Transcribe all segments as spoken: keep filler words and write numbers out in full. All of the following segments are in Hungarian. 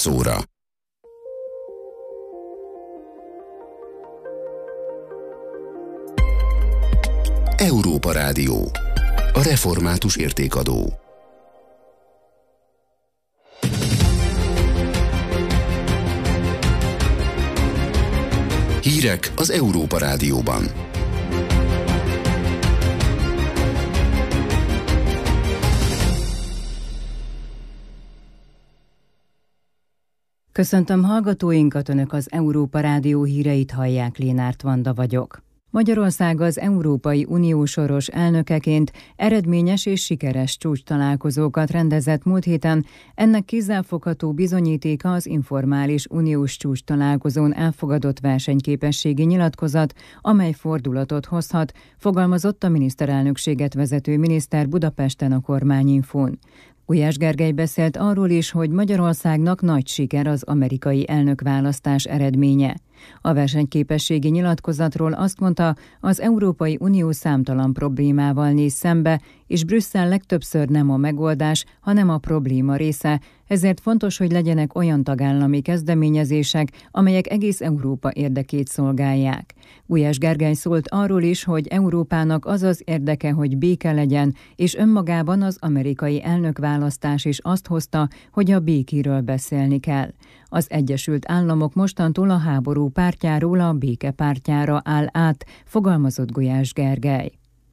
nyolc óra. Európa Rádió. A református értékadó. Hírek az Európa Rádióban. Köszöntöm hallgatóinkat, Önök az Európa Rádió híreit hallják, Lénárt Vanda vagyok. Magyarország az Európai Unió soros elnökeként eredményes és sikeres csúcstalálkozókat rendezett múlt héten. Ennek kézzelfogható bizonyítéka az informális uniós csúcstalálkozón elfogadott versenyképességi nyilatkozat, amely fordulatot hozhat, fogalmazott a miniszterelnökséget vezető miniszter Budapesten a Kormányinfón. Gulyás Gergely beszélt arról is, hogy Magyarországnak nagy siker az amerikai elnökválasztás eredménye. A versenyképességi nyilatkozatról azt mondta, az Európai Unió számtalan problémával néz szembe, és Brüsszel legtöbbször nem a megoldás, hanem a probléma része, ezért fontos, hogy legyenek olyan tagállami kezdeményezések, amelyek egész Európa érdekét szolgálják. Gulyás Gergely szólt arról is, hogy Európának az az érdeke, hogy béke legyen, és önmagában az amerikai elnökválasztás is azt hozta, hogy a békéről beszélni kell. Az Egyesült Államok mostantól a háború pártjáról a béke pártjára áll át, fogalmazott Gulyás Gergely.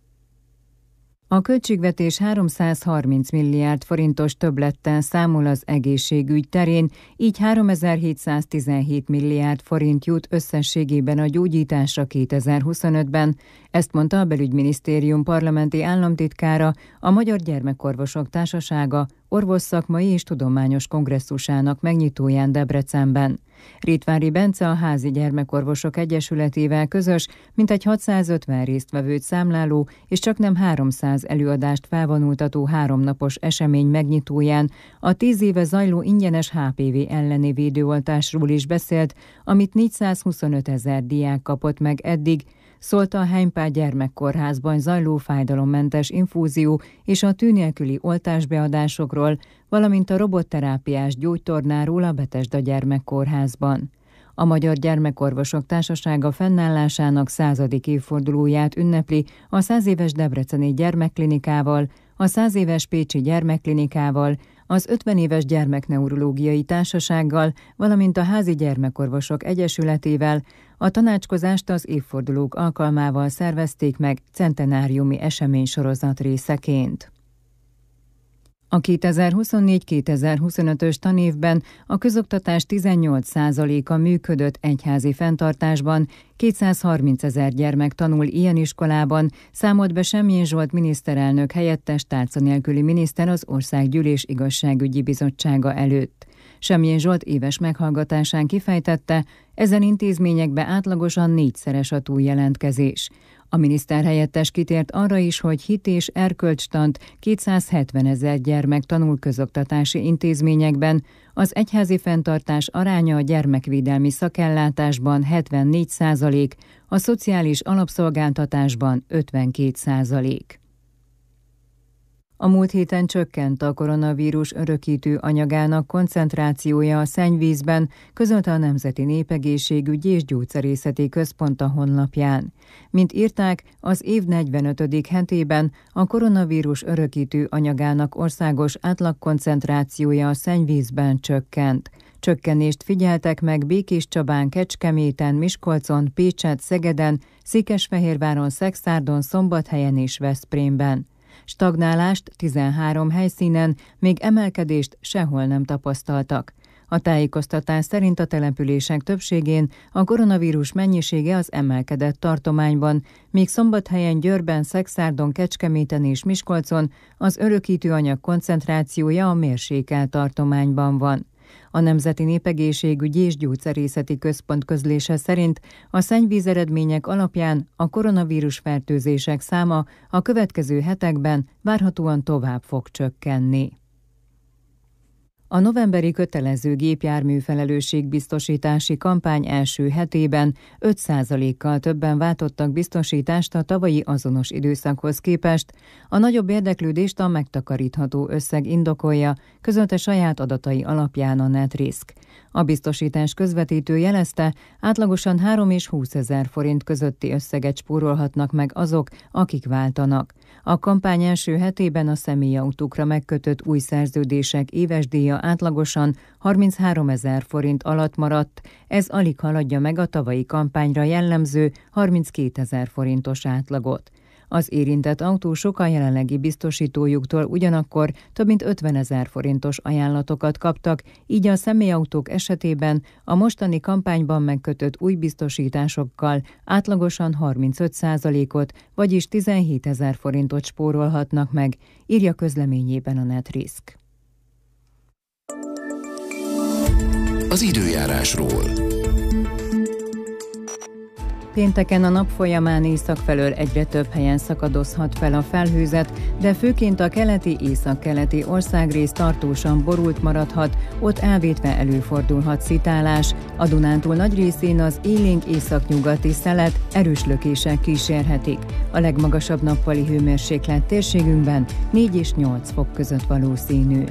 A költségvetés háromszázharminc milliárd forintos többlettel számol az egészségügy terén, így háromezer-hétszáztizenhét milliárd forint jut összességében a gyógyításra kétezer-huszonötben. Ezt mondta a Belügyminisztérium parlamenti államtitkára, a Magyar Gyermekorvosok Társasága orvosszakmai és tudományos kongresszusának megnyitóján Debrecenben. Rittvári Bence a Házi Gyermekorvosok Egyesületével közös, mintegy hatszázötven résztvevőt számláló és csaknem háromszáz előadást felvonultató háromnapos esemény megnyitóján a tíz éve zajló ingyenes há pé vé elleni védőoltásról is beszélt, amit négyszázhuszonöt ezer diák kapott meg eddig, szólt a Heimpál gyermekkórházban zajló fájdalommentes infúzió és a tű nélküli oltásbeadásokról, valamint a robotterápiás gyógytornáról a Betesda gyermekkórházban. A Magyar Gyermekorvosok Társasága fennállásának századik évfordulóját ünnepli a száz éves debreceni gyermekklinikával, a száz éves pécsi gyermekklinikával, az ötven éves gyermekneurológiai társasággal, valamint a Házi Gyermekorvosok Egyesületével. A tanácskozást az évfordulók alkalmával szervezték meg centenáriumi eseménysorozat részeként. A kétezer-huszonnégy kétezer-huszonötös tanévben a közoktatás tizennyolc százaléka működött egyházi fenntartásban, kétszázharminc ezer gyermek tanul ilyen iskolában, számolt be Semjén Zsolt miniszterelnök helyettes tárca nélküli miniszter az Országgyűlés Igazságügyi Bizottsága előtt. Semjén Zsolt éves meghallgatásán kifejtette, ezen intézményekbe átlagosan négyszeres a túljelentkezés. A miniszter helyettes kitért arra is, hogy hit és erkölcstant kétszázhetven ezer gyermek tanul közoktatási intézményekben, az egyházi fenntartás aránya a gyermekvédelmi szakellátásban hetvennégy százalék, a szociális alapszolgáltatásban ötvenkét százalék. A múlt héten csökkent a koronavírus örökítő anyagának koncentrációja a szennyvízben, közölte a Nemzeti Népegészségügyi és Gyógyszerészeti Központ a honlapján. Mint írták, az év negyvenötödik hetében a koronavírus örökítő anyagának országos átlagkoncentrációja a szennyvízben csökkent. Csökkenést figyeltek meg Békéscsabán, Kecskeméten, Miskolcon, Pécset, Szegeden, Székesfehérváron, Szeksztárdon, Szombathelyen és Veszprémben. Stagnálást tizenhárom helyszínen, még emelkedést sehol nem tapasztaltak. A tájékoztatás szerint a települések többségén a koronavírus mennyisége az emelkedett tartományban, míg Szombathelyen, Győrben, Szeksztárdon, Kecskeméten és Miskolcon az örökítőanyag koncentrációja a mérsékelt tartományban van. A Nemzeti Népegészségügyi és Gyógyszerészeti Központ közlése szerint a szennyvíz eredmények alapján a koronavírus fertőzések száma a következő hetekben várhatóan tovább fog csökkenni. A novemberi kötelező gépjármű felelősségbiztosítási kampány első hetében öt százalékkal többen váltottak biztosítást a tavalyi azonos időszakhoz képest. A nagyobb érdeklődést a megtakarítható összeg indokolja, közölte saját adatai alapján a NetRisk. A biztosítás közvetítő jelezte, átlagosan három és húszezer forint közötti összeget spórolhatnak meg azok, akik váltanak. A kampány első hetében a személyautókra megkötött új szerződések éves díja átlagosan harmincháromezer forint alatt maradt, ez alig haladja meg a tavalyi kampányra jellemző harminckétezer forintos átlagot. Az érintett autósok a jelenlegi biztosítójuktól ugyanakkor több mint ötvenezer forintos ajánlatokat kaptak, így a személyautók esetében a mostani kampányban megkötött új biztosításokkal átlagosan harmincöt százalékot, vagyis tizenhétezer forintot spórolhatnak meg, írja közleményében a NetRisk. Az időjárásról. Pénteken a nap folyamán észak felől egyre több helyen szakadozhat fel a felhőzet, de főként a keleti északkeleti országrész tartósan borult maradhat, ott elvétve előfordulhat szitálás. A Dunántúl nagy részén az élénk északnyugati szelet erős lökések kísérhetik. A legmagasabb nappali hőmérséklet térségünkben négy és nyolc fok között valószínű.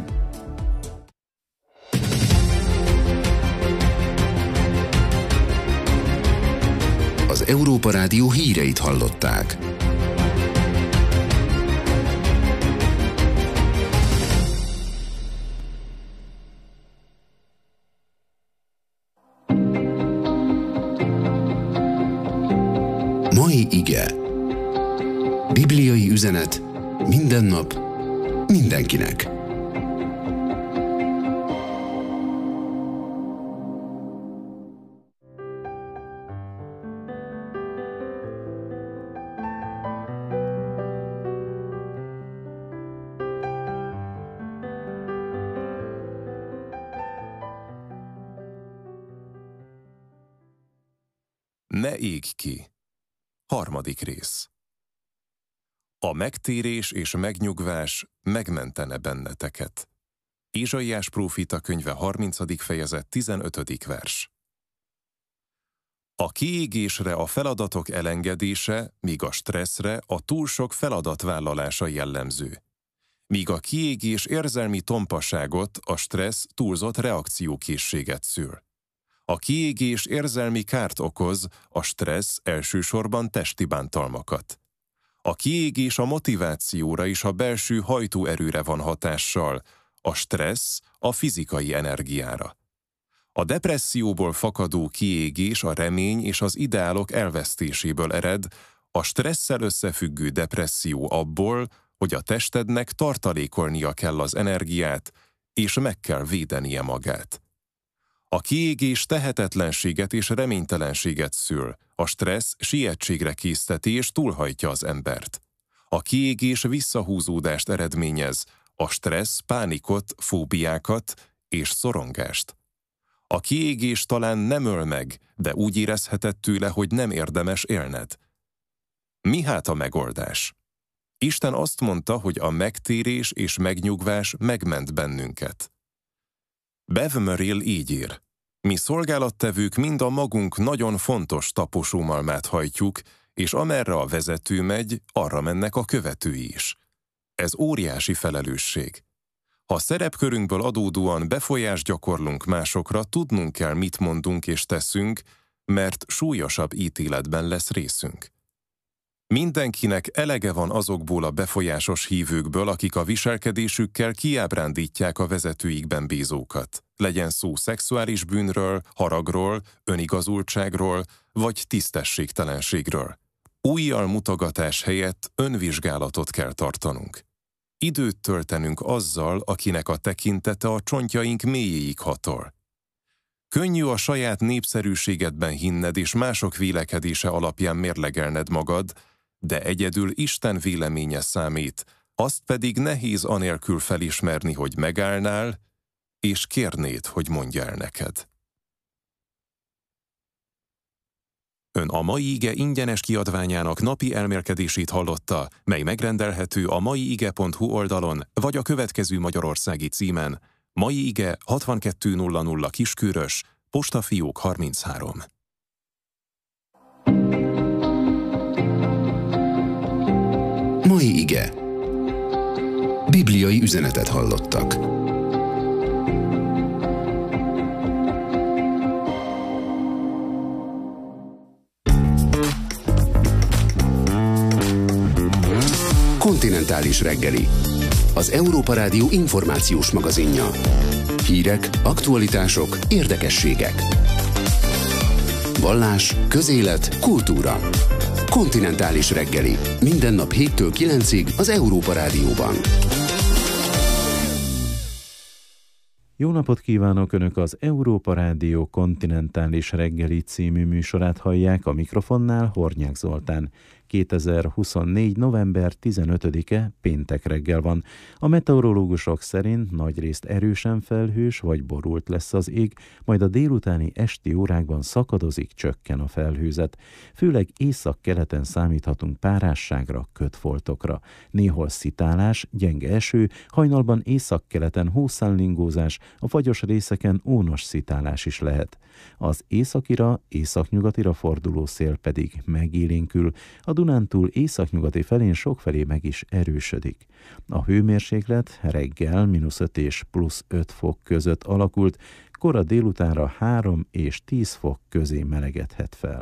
Az Európa Rádió híreit hallották. Mai ige. Bibliai üzenet minden nap, mindenkinek. Ne égj ki! Harmadik rész. A megtérés és megnyugvás megmentene benneteket. Ézsaiás prófita könyve harmincadik fejezet tizenötödik vers. A kiégésre a feladatok elengedése, míg a stresszre a túl sok feladatvállalása jellemző. Míg a kiégés érzelmi tompaságot, a stressz túlzott reakciókészséget szül. A kiégés érzelmi kárt okoz, a stressz elsősorban testi bántalmakat. A kiégés a motivációra és a belső hajtóerőre van hatással, a stressz a fizikai energiára. A depresszióból fakadó kiégés a remény és az ideálok elvesztéséből ered, a stresszel összefüggő depresszió abból, hogy a testednek tartalékolnia kell az energiát, és meg kell védenie magát. A kiégés tehetetlenséget és reménytelenséget szül, a stressz sietségre készteti és túlhajtja az embert. A kiégés visszahúzódást eredményez, a stressz pánikot, fóbiákat és szorongást. A kiégés talán nem öl meg, de úgy érezheted tőle, hogy nem érdemes élned. Mi hát a megoldás? Isten azt mondta, hogy a megtérés és megnyugvás megment bennünket. Bev Merrill így ír: mi szolgálattevők mind a magunk nagyon fontos taposómalmát hajtjuk, és amerre a vezető megy, arra mennek a követői is. Ez óriási felelősség. Ha szerepkörünkből adódóan befolyást gyakorlunk másokra, tudnunk kell, mit mondunk és teszünk, mert súlyosabb ítéletben lesz részünk. Mindenkinek elege van azokból a befolyásos hívőkből, akik a viselkedésükkel kiábrándítják a vezetőikben bízókat. Legyen szó szexuális bűnről, haragról, önigazultságról vagy tisztességtelenségről. Újjal mutogatás helyett önvizsgálatot kell tartanunk. Időt töltenünk azzal, akinek a tekintete a csontjaink mélyéig hatol. Könnyű a saját népszerűségedben hinned és mások vélekedése alapján mérlegelned magad, de egyedül Isten véleménye számít, azt pedig nehéz anélkül felismerni, hogy megállnál, és kérnéd, hogy mondja el neked. Ön a Mai Ige ingyenes kiadványának napi elmélkedését hallotta, mely megrendelhető a mai ige pont hu oldalon, vagy a következő magyarországi címen: Mai ige hatvankettő nulla nulla Kiskörös, Postafiók harminchárom. Mai ige. Bibliai üzenetet hallottak. Kontinentális reggeli. Az Európa Rádió információs magazinja. Hírek, aktualitások, érdekességek. Vallás, közélet, kultúra. Kontinentális reggeli. Minden nap héttől kilencig az Európa Rádióban. Jó napot kívánok! Önök az Európa Rádió Kontinentális reggeli című műsorát hallják, a mikrofonnál Hornyák Zoltán. kétezer-huszonnégy. november tizenötödike péntek reggel van. A meteorológusok szerint nagyrészt erősen felhős vagy borult lesz az ég, majd a délutáni esti órákban szakadozik, csökken a felhőzet. Főleg északkeleten számíthatunk párásságra, kötfoltokra. Néhol szitálás, gyenge eső, hajnalban északkeleten hószálingózás, a fagyos részeken ónos szitálás is lehet. Az északira, északnyugatira forduló szél pedig megélénkül, a Dunántúl északnyugati felén sokfelé meg is erősödik. A hőmérséklet reggel mínusz öt és plusz öt fok között alakult, kora délutánra három és tíz fok közé melegedhet fel.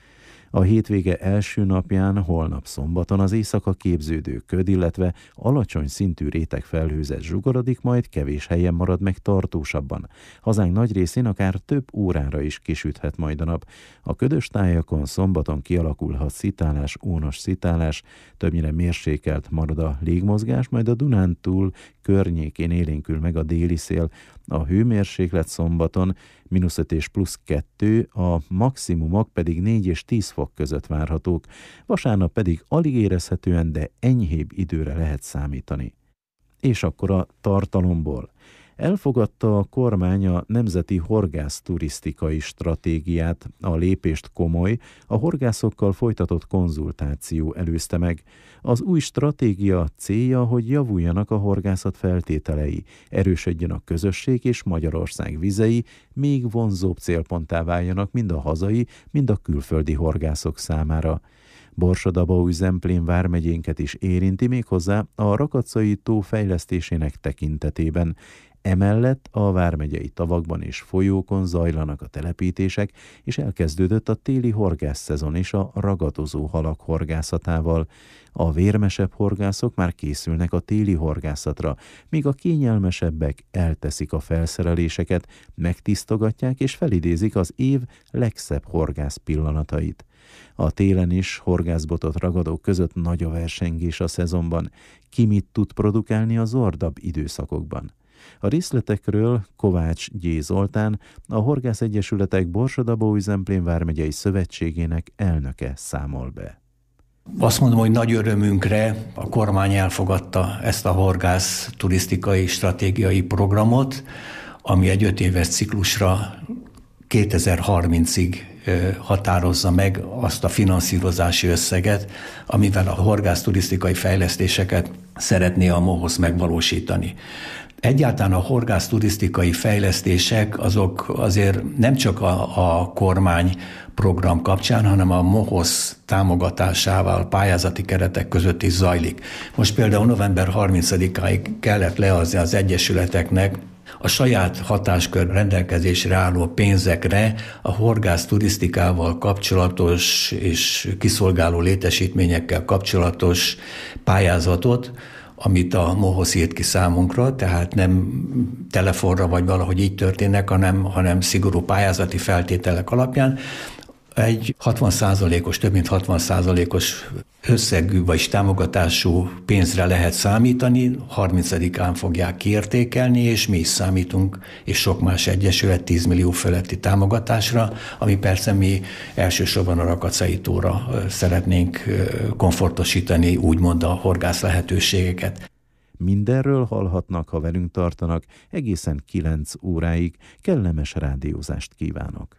A hétvége első napján, holnap szombaton az éjszaka képződő köd, illetve alacsony szintű réteg felhőzet zsugorodik, majd kevés helyen marad meg tartósabban. Hazánk nagy részén akár több órára is kisüthet majd a nap. A ködös tájakon szombaton kialakulhat szitálás, ónos szitálás, többnyire mérsékelt marad a légmozgás, majd a Dunántúl környékén élénkül meg a déli szél. A hőmérséklet szombaton mínusz öt és plusz kettő, a maximumok pedig négy és tíz fok között várhatók, vasárnap pedig alig érezhetően, de enyhébb időre lehet számítani. És akkor a tartalomból. Elfogadta a kormány a Nemzeti Horgászturisztikai Stratégiát, a lépést komoly, a horgászokkal folytatott konzultáció előzte meg. Az új stratégia célja, hogy javuljanak a horgászat feltételei, erősödjön a közösség és Magyarország vizei, még vonzóbb célponttá váljanak mind a hazai, mind a külföldi horgászok számára. Borsod-Abaúj-Zemplén vármegyénket is érinti, méghozzá a Rakacai tó fejlesztésének tekintetében. Emellett a vármegyei tavakban és folyókon zajlanak a telepítések, és elkezdődött a téli horgászszezon is a ragadozó halak horgászatával. A vérmesebb horgászok már készülnek a téli horgászatra, míg a kényelmesebbek elteszik a felszereléseket, megtisztogatják és felidézik az év legszebb horgász pillanatait. A télen is horgászbotot ragadók között nagy a versengés a szezonban. Ki mit tud produkálni a zordabb időszakokban? A részletekről Kovács G. Zoltán, a Horgászegyesületek Borsod-Abaúj-Zemplén vármegyei szövetségének elnöke számol be. Azt mondom, hogy nagy örömünkre a kormány elfogadta ezt a horgász turisztikai stratégiai programot, ami egy öt éves ciklusra kétezer-harmincig határozza meg azt a finanszírozási összeget, amivel a horgászturisztikai fejlesztéseket szeretné a MOHOSZ megvalósítani. Egyáltalán a horgászturisztikai fejlesztések azok azért nem csak a, a kormány program kapcsán, hanem a MOHOSZ támogatásával pályázati keretek között is zajlik. Most például november harmincadikáig kellett leadni az egyesületeknek a saját hatáskör rendelkezésre álló pénzekre a horgász turisztikával kapcsolatos és kiszolgáló létesítményekkel kapcsolatos pályázatot, amit a MOHOSZ írt ki számunkra, tehát nem telefonra vagy valahogy így történnek, hanem, hanem szigorú pályázati feltételek alapján. Egy hatvan százalékos, több mint hatvan százalékos összegű vagy támogatású pénzre lehet számítani, harmincadikán fogják kiértékelni, és mi is számítunk, és sok más egyesület tíz millió feletti támogatásra, ami persze mi elsősorban a Rakacai tóra szeretnénk komfortosítani, úgymond a horgász lehetőségeket. Mindenről hallhatnak, ha velünk tartanak, egészen kilenc óráig. Kellemes rádiózást kívánok!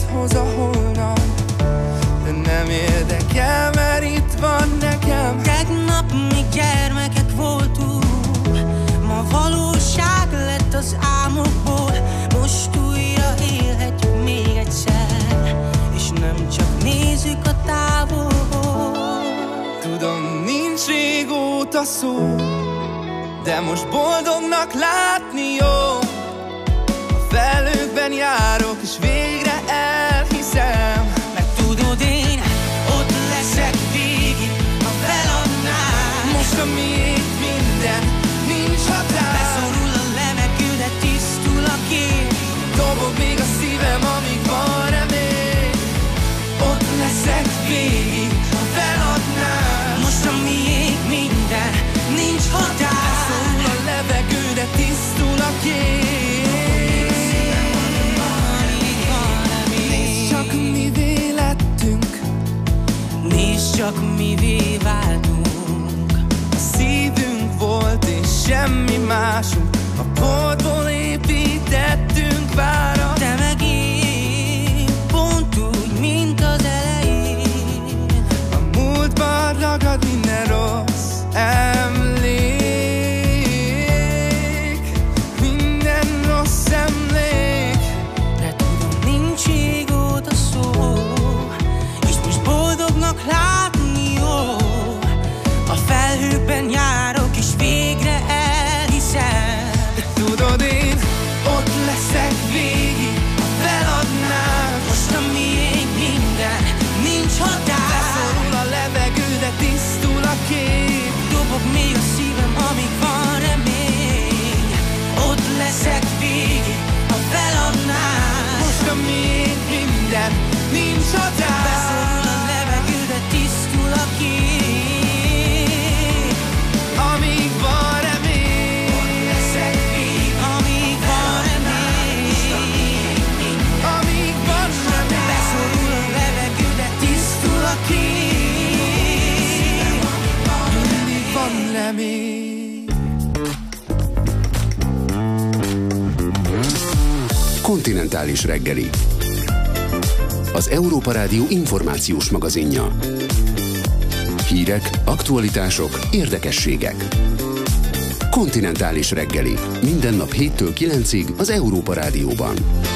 hoz a holnap, de nem érdekel, mert itt van nekem. Tegnap még gyermekek voltunk, ma valóság lett az álmokból. Most újra élhetjük még egyszer, és nem csak nézzük a távolból. Tudom, nincs régóta szó, de most boldognak látni jó. A felhőkben járok, és végre elhiszem. Meg tudod, én ott leszek végig, ha feladnám. Most a miénk minden, nincs határ. Beszorul a levegő, de tisztul a kép. Dobog még a szívem, amíg van remény. Ott leszek végig, ha feladnám. Most a miénk minden, nincs határ. Beszorul a levegő, de tisztul a kép. Nézd csak, mivé lettünk, Nézd csak, mivé váltunk. a szívünk volt és semmi másunk. A porból építettünk várat. Te meg én, pont úgy, mint az elején. A múltban ragad minden rossz emlék, minden rossz emlék. De tudom, nincs régóta szó, és most boldognak látni jó. A felhőkben járok, és végre elhiszem. De tudod, én ott leszek végig, ha feladnám. Most a miénk minden, nincs határ. Beszorul a levegő, de tisztul a kép. Dobog még a szívem, amíg van remény. Ott leszek végig, ha feladnám. Most a miénk minden, nincs határ. Beszorul a levegő, de tisztul a kép. Amíg van remény. Ott leszek végig, amíg van remény. Amíg van remény. Beszorul a levegő, de tisztul a kép. Mindig van remény. Kontinentális reggeli. Az Európa Rádió információs magazinja. Hírek, aktualitások, érdekességek. Kontinentális reggeli. Minden nap héttől kilencig az Európa Rádióban.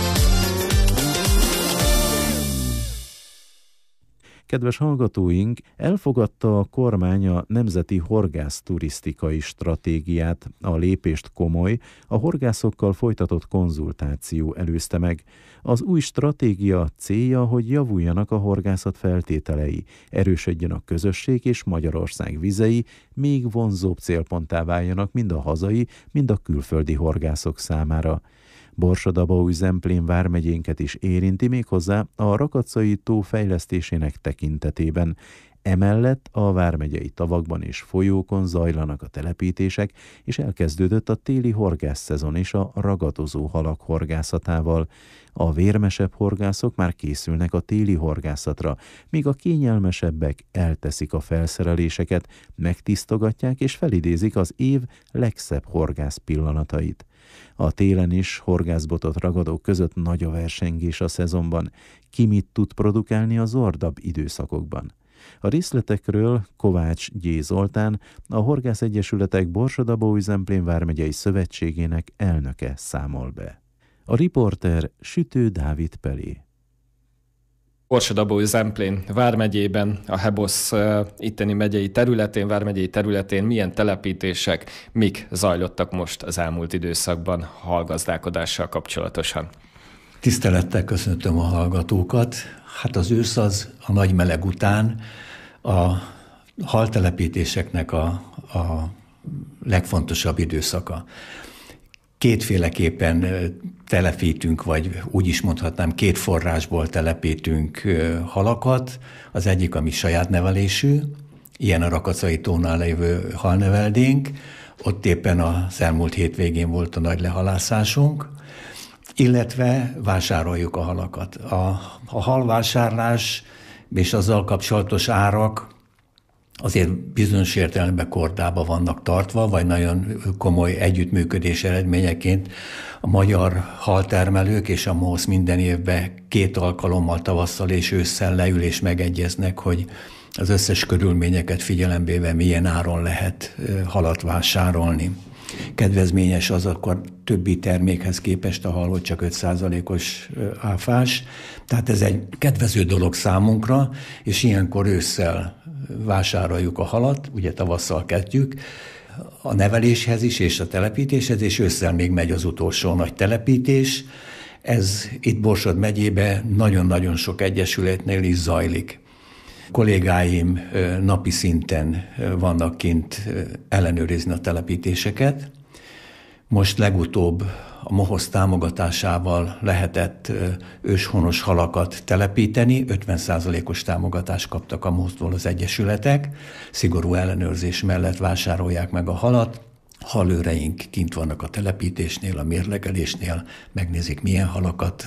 Kedves hallgatóink, elfogadta a kormány a Nemzeti Horgászturisztikai Stratégiát. A lépést komoly, a horgászokkal folytatott konzultáció előzte meg. Az új stratégia célja, hogy javuljanak a horgászat feltételei, erősödjön a közösség és Magyarország vizei, még vonzóbb célponttá váljanak mind a hazai, mind a külföldi horgászok számára. Borsod-Abaúj-Zemplén vármegyénket is érinti, méghozzá a Rakacai-tó fejlesztésének tekintetében. Emellett a vármegyei tavakban és folyókon zajlanak a telepítések, és elkezdődött a téli horgászszezon is a ragadozó halak horgászatával. A vérmesebb horgászok már készülnek a téli horgászatra, míg a kényelmesebbek elteszik a felszereléseket, megtisztogatják és felidézik az év legszebb horgász pillanatait. A télen is horgászbotot ragadók között nagy a versengés a szezonban. Ki mit tud produkálni a zordabb időszakokban? A részletekről Kovács G. Zoltán, a Horgászegyesületek Borsod-Abaúj-Zemplén vármegyei szövetségének elnöke számol be. A riporter Sütő Dávid Pelé. Borsod-Abaúj-Zemplén vármegyében, a Hebosz uh, itteni megyei területén, vármegyei területén milyen telepítések, mik zajlottak most az elmúlt időszakban hallgazdálkodással kapcsolatosan? Tisztelettel köszöntöm a hallgatókat. Hát az ősz az a nagy meleg után a haltelepítéseknek a, a legfontosabb időszaka. Kétféleképpen telepítünk, vagy úgy is mondhatnám, két forrásból telepítünk halakat. Az egyik, ami saját nevelésű, ilyen a Rakacai-tónál lévő halneveldénk. Ott éppen az elmúlt hétvégén volt a nagy lehalászásunk, illetve vásároljuk a halakat. A, a halvásárlás és azzal kapcsolatos árak azért bizonyos értelemben kordába vannak tartva, vagy nagyon komoly együttműködés eredményeként a magyar haltermelők és a MOHOSZ minden évben két alkalommal tavasszal és ősszel leül és megegyeznek, hogy az összes körülményeket figyelembe véve milyen áron lehet halat vásárolni. Kedvezményes az akkor többi termékhez képest a hal, hogy csak öt százalékos áfás. Tehát ez egy kedvező dolog számunkra, és ilyenkor ősszel vásároljuk a halat, ugye tavasszal kezdjük, a neveléshez is és a telepítéshez, és ősszel még megy az utolsó nagy telepítés. Ez itt Borsod megyében nagyon-nagyon sok egyesületnél is zajlik. Kollégáim napi szinten vannak kint ellenőrizni a telepítéseket. Most legutóbb a MOHOSZ támogatásával lehetett őshonos halakat telepíteni, ötven százalékos támogatást kaptak a MOHOSZ-tól az egyesületek, szigorú ellenőrzés mellett vásárolják meg a halat. Halőreink kint vannak a telepítésnél, a mérlegelésnél, megnézik milyen halakat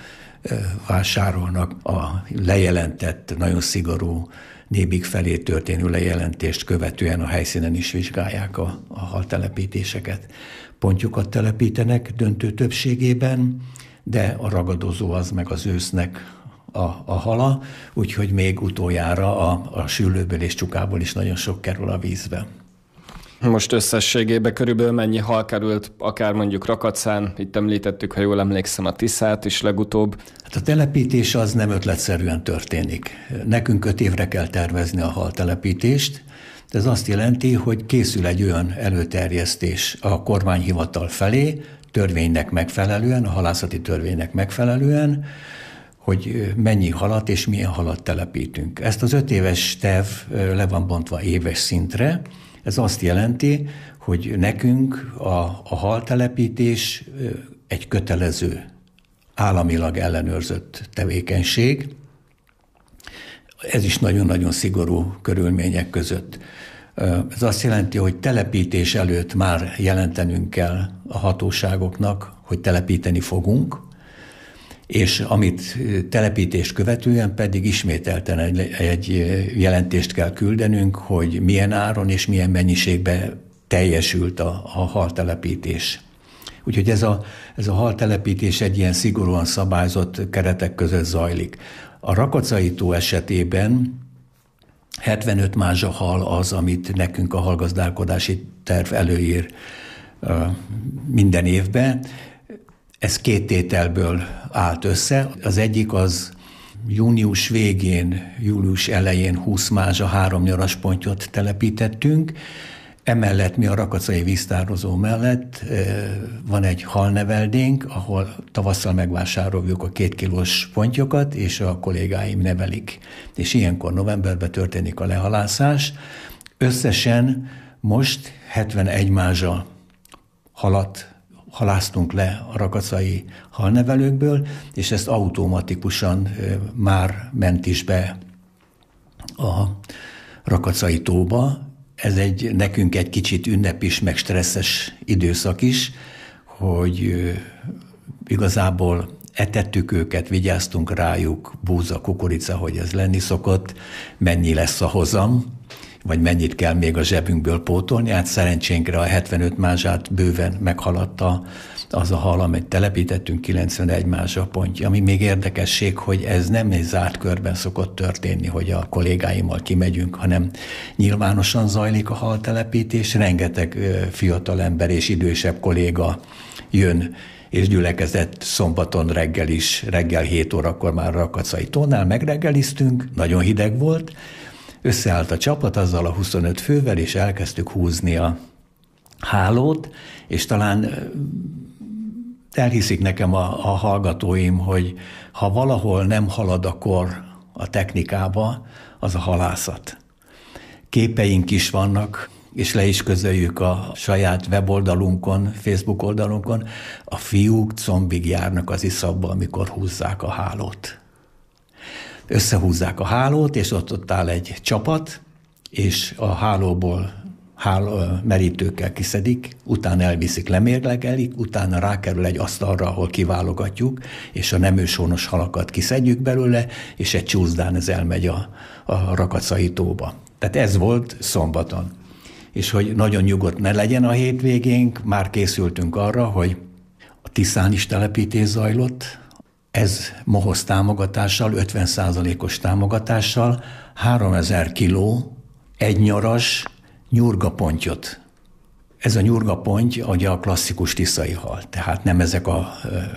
vásárolnak. A lejelentett, nagyon szigorú Nébig felé történő lejelentést követően a helyszínen is vizsgálják a, a haltelepítéseket. Pontjukat telepítenek döntő többségében, de a ragadozó az meg az ősznek a, a hala, úgyhogy még utoljára a, a sülőből és csukából is nagyon sok kerül a vízbe. Most összességében körülbelül mennyi hal került, akár mondjuk Rakacán, itt említettük, ha jól emlékszem, a Tiszát is legutóbb. Hát a telepítés az nem ötletszerűen történik. Nekünk öt évre kell tervezni a haltelepítést. Ez azt jelenti, hogy készül egy olyan előterjesztés a kormányhivatal felé, törvénynek megfelelően, a halászati törvénynek megfelelően, hogy mennyi halat és milyen halat telepítünk. Ezt az öt éves terv le van bontva éves szintre. Ez azt jelenti, hogy nekünk a, a haltelepítés egy kötelező, államilag ellenőrzött tevékenység. Ez is nagyon-nagyon szigorú körülmények között. Ez azt jelenti, hogy telepítés előtt már jelentenünk kell a hatóságoknak, hogy telepíteni fogunk, és amit telepítést követően pedig ismételten egy, egy jelentést kell küldenünk, hogy milyen áron és milyen mennyiségben teljesült a, a haltelepítés. Úgyhogy ez a, ez a haltelepítés egy ilyen szigorúan szabályzott keretek között zajlik. A Rakacai tó esetében hetvenöt mázsa hal az, amit nekünk a halgazdálkodási terv előír minden évben. Ez két tételből állt össze. Az egyik az június végén, július elején húsz mázsa három nyaraspontyot telepítettünk. Emellett mi a rakacai víztározó mellett van egy halneveldénk, ahol tavasszal megvásároljuk a két kilós pontyokat, és a kollégáim nevelik. És ilyenkor novemberben történik a lehalászás. Összesen most hetvenegy mázsa halat halásztunk le a rakacai halnevelőkből, és ezt automatikusan már ment is be a Rakacai tóba. Ez egy, nekünk egy kicsit ünnepis, meg stresszes időszak is, hogy igazából etettük őket, vigyáztunk rájuk, búza, kukorica, hogy ez lenni szokott, mennyi lesz a hozam, vagy mennyit kell még a zsebünkből pótolni. Hát szerencsénkre a hetvenöt mázsát bőven meghaladta az a hal, amit telepítettünk, kilencvenegy mázsa pontja. Ami még érdekesség, hogy ez nem egy zárt körben szokott történni, hogy a kollégáimmal kimegyünk, hanem nyilvánosan zajlik a haltelepítés, rengeteg fiatal ember és idősebb kolléga jön és gyülekezett szombaton reggel is, reggel hét órakor már a Rakacai tónál megreggeliztünk, nagyon hideg volt, összeállt a csapat azzal a huszonöt fővel, és elkezdtük húzni a hálót, és talán elhiszik nekem a, a hallgatóim, hogy ha valahol nem halad a kor a technikába, az a halászat. Képeink is vannak, és le is közöljük a saját weboldalunkon, Facebook oldalunkon, a fiúk combig járnak az iszapba, amikor húzzák a hálót. Összehúzzák a hálót, és ott, ott áll egy csapat, és a hálóból háló, merítőkkel kiszedik, utána elviszik, lemérlegelik, utána rákerül egy asztalra, ahol kiválogatjuk, és a nem őshonos halakat kiszedjük belőle, és egy csúszdán ez elmegy a, a Rakacai tóba. Tehát ez volt szombaton. És hogy nagyon nyugodt ne legyen a hétvégénk, már készültünk arra, hogy a Tiszán is telepítés zajlott, ez MOHOSZ támogatással, ötven százalékos támogatással háromezer kiló egynyaras nyurgapontyot. Ez a nyurgaponty ugye a klasszikus tiszai hal, tehát nem ezek a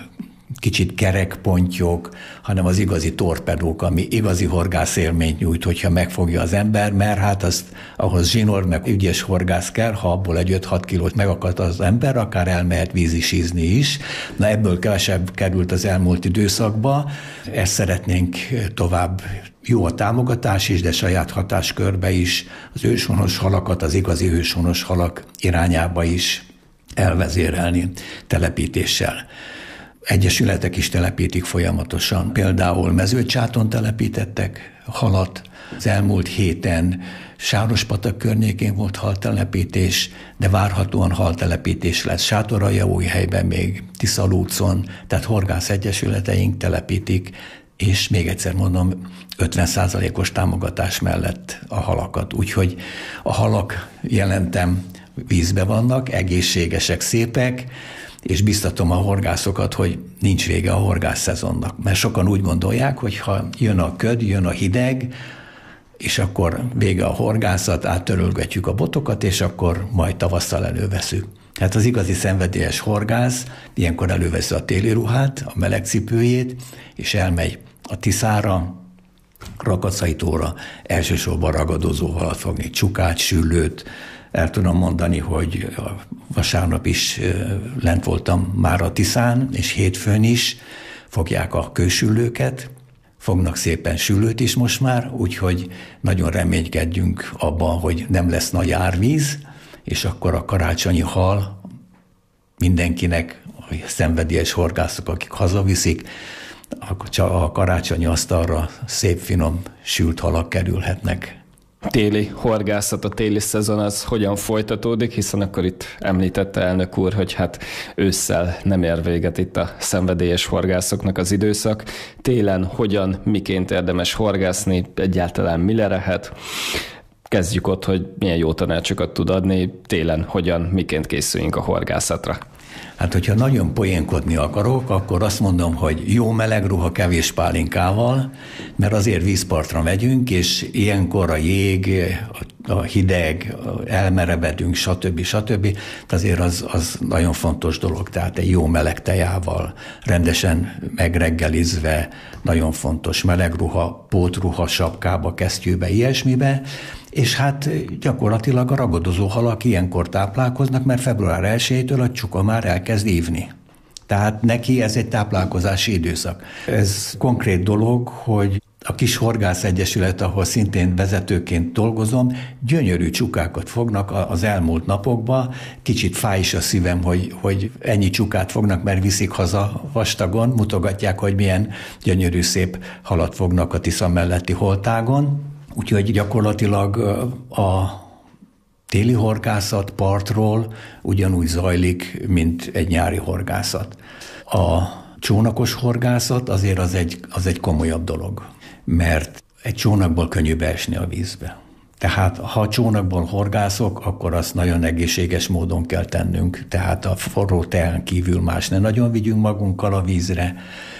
kicsit kerek pontyok, hanem az igazi torpedók, ami igazi horgászélményt nyújt, hogyha megfogja az ember, mert hát azt ahhoz zsinór, meg ügyes horgász kell, ha abból egy öt-hat kilót megakadt az ember, akár elmehet vízisízni is. Na ebből kevesebb került az elmúlt időszakba, ezt szeretnénk tovább. Jó a támogatás is, de saját hatáskörbe is, az őshonos halakat, az igazi őshonos halak irányába is elvezérelni telepítéssel. Egyesületek is telepítik folyamatosan. Például Mezőcsáton telepítettek halat. Az elmúlt héten Sárospatak környékén volt haltelepítés, de várhatóan haltelepítés lesz Sátoraljaújhelyben, még Tiszalúcon, tehát horgász egyesületeink telepítik, és még egyszer mondom, ötven százalékos támogatás mellett a halakat. Úgyhogy a halak jelentem vízbe vannak, egészségesek, szépek, és biztatom a horgászokat, hogy nincs vége a horgásszezonnak. Mert sokan úgy gondolják, hogy ha jön a köd, jön a hideg, és akkor vége a horgászat, áttörölgetjük a botokat, és akkor majd tavasszal előveszünk. Hát az igazi szenvedélyes horgász ilyenkor előveszi a téli ruhát, a melegcipőjét, és elmegy a Tiszára, Rakacaitóra, elsősorban ragadozóval fogni, csukát, süllőt. El tudom mondani, hogy vasárnap is lent voltam már a Tiszán, és hétfőn is fogják a kősüllőket, fognak szépen süllőt is most már, úgyhogy nagyon reménykedjünk abban, hogy nem lesz nagy árvíz, és akkor a karácsonyi hal mindenkinek, a szenvedélyes horgászok, akik hazaviszik, a karácsonyi asztalra szép, finom, sült halak kerülhetnek. Téli horgászat, a téli szezon az hogyan folytatódik, hiszen akkor itt említette elnök úr, hogy hát ősszel nem ér véget itt a szenvedélyes horgászoknak az időszak. Télen hogyan, miként érdemes horgászni, egyáltalán mi lehet? Kezdjük ott, hogy milyen jó tanácsokat tud adni, télen hogyan, miként készüljünk a horgászatra. Hát, hogyha nagyon poénkodni akarok, akkor azt mondom, hogy jó meleg ruha kevés pálinkával, mert azért vízpartra megyünk, és ilyenkor a jég, a hideg, elmerevedünk, stb. stb. Tehát azért az, az nagyon fontos dolog, tehát egy jó meleg tejával, rendesen megreggelizve, nagyon fontos meleg ruha, pótruha, sapkába, kesztyűbe, ilyesmibe, és hát gyakorlatilag a ragadozó halak ilyenkor táplálkoznak, mert február elsejétől a csuka már elkezd ívni. Tehát neki ez egy táplálkozási időszak. Ez konkrét dolog, hogy a kis horgász egyesület, ahol szintén vezetőként dolgozom, gyönyörű csukákat fognak az elmúlt napokban. Kicsit fáj is a szívem, hogy, hogy ennyi csukát fognak, mert viszik haza vastagon, mutogatják, hogy milyen gyönyörű szép halat fognak a Tisza melletti holtágon. Úgyhogy gyakorlatilag a téli horgászat partról ugyanúgy zajlik, mint egy nyári horgászat. A csónakos horgászat azért az egy, az egy komolyabb dolog, mert egy csónakból könnyű beesni a vízbe. Tehát ha a csónakból horgászok, akkor azt nagyon egészséges módon kell tennünk, tehát a forró teán kívül más ne nagyon vigyünk magunkkal a vízre,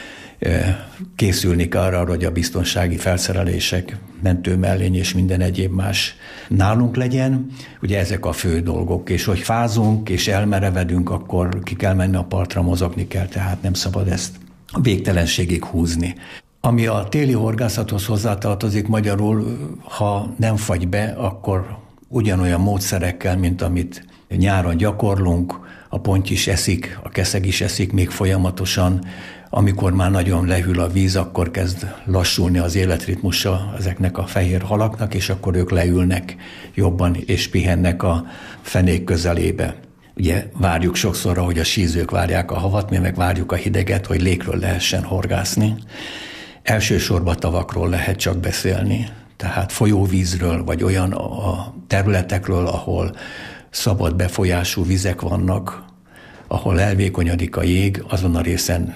készülni arra, hogy a biztonsági felszerelések, mentőmellény és minden egyéb más nálunk legyen. Ugye ezek a fő dolgok, és hogy fázunk és elmerevedünk, akkor ki kell menni a partra, mozogni kell, tehát nem szabad ezt a végtelenségig húzni. Ami a téli horgászathoz hozzátartozik, magyarul, ha nem fagy be, akkor ugyanolyan módszerekkel, mint amit nyáron gyakorlunk, a ponty is eszik, a keszeg is eszik még folyamatosan. Amikor már nagyon lehűl a víz, akkor kezd lassulni az életritmusa ezeknek a fehér halaknak, és akkor ők leülnek jobban, és pihennek a fenék közelébe. Ugye várjuk sokszor, hogy a sízők várják a havat, mi meg várjuk a hideget, hogy légről lehessen horgászni. Elsősorban tavakról lehet csak beszélni, tehát folyóvízről, vagy olyan a területekről, ahol szabad befolyású vizek vannak, ahol elvékonyodik a jég, azon a részen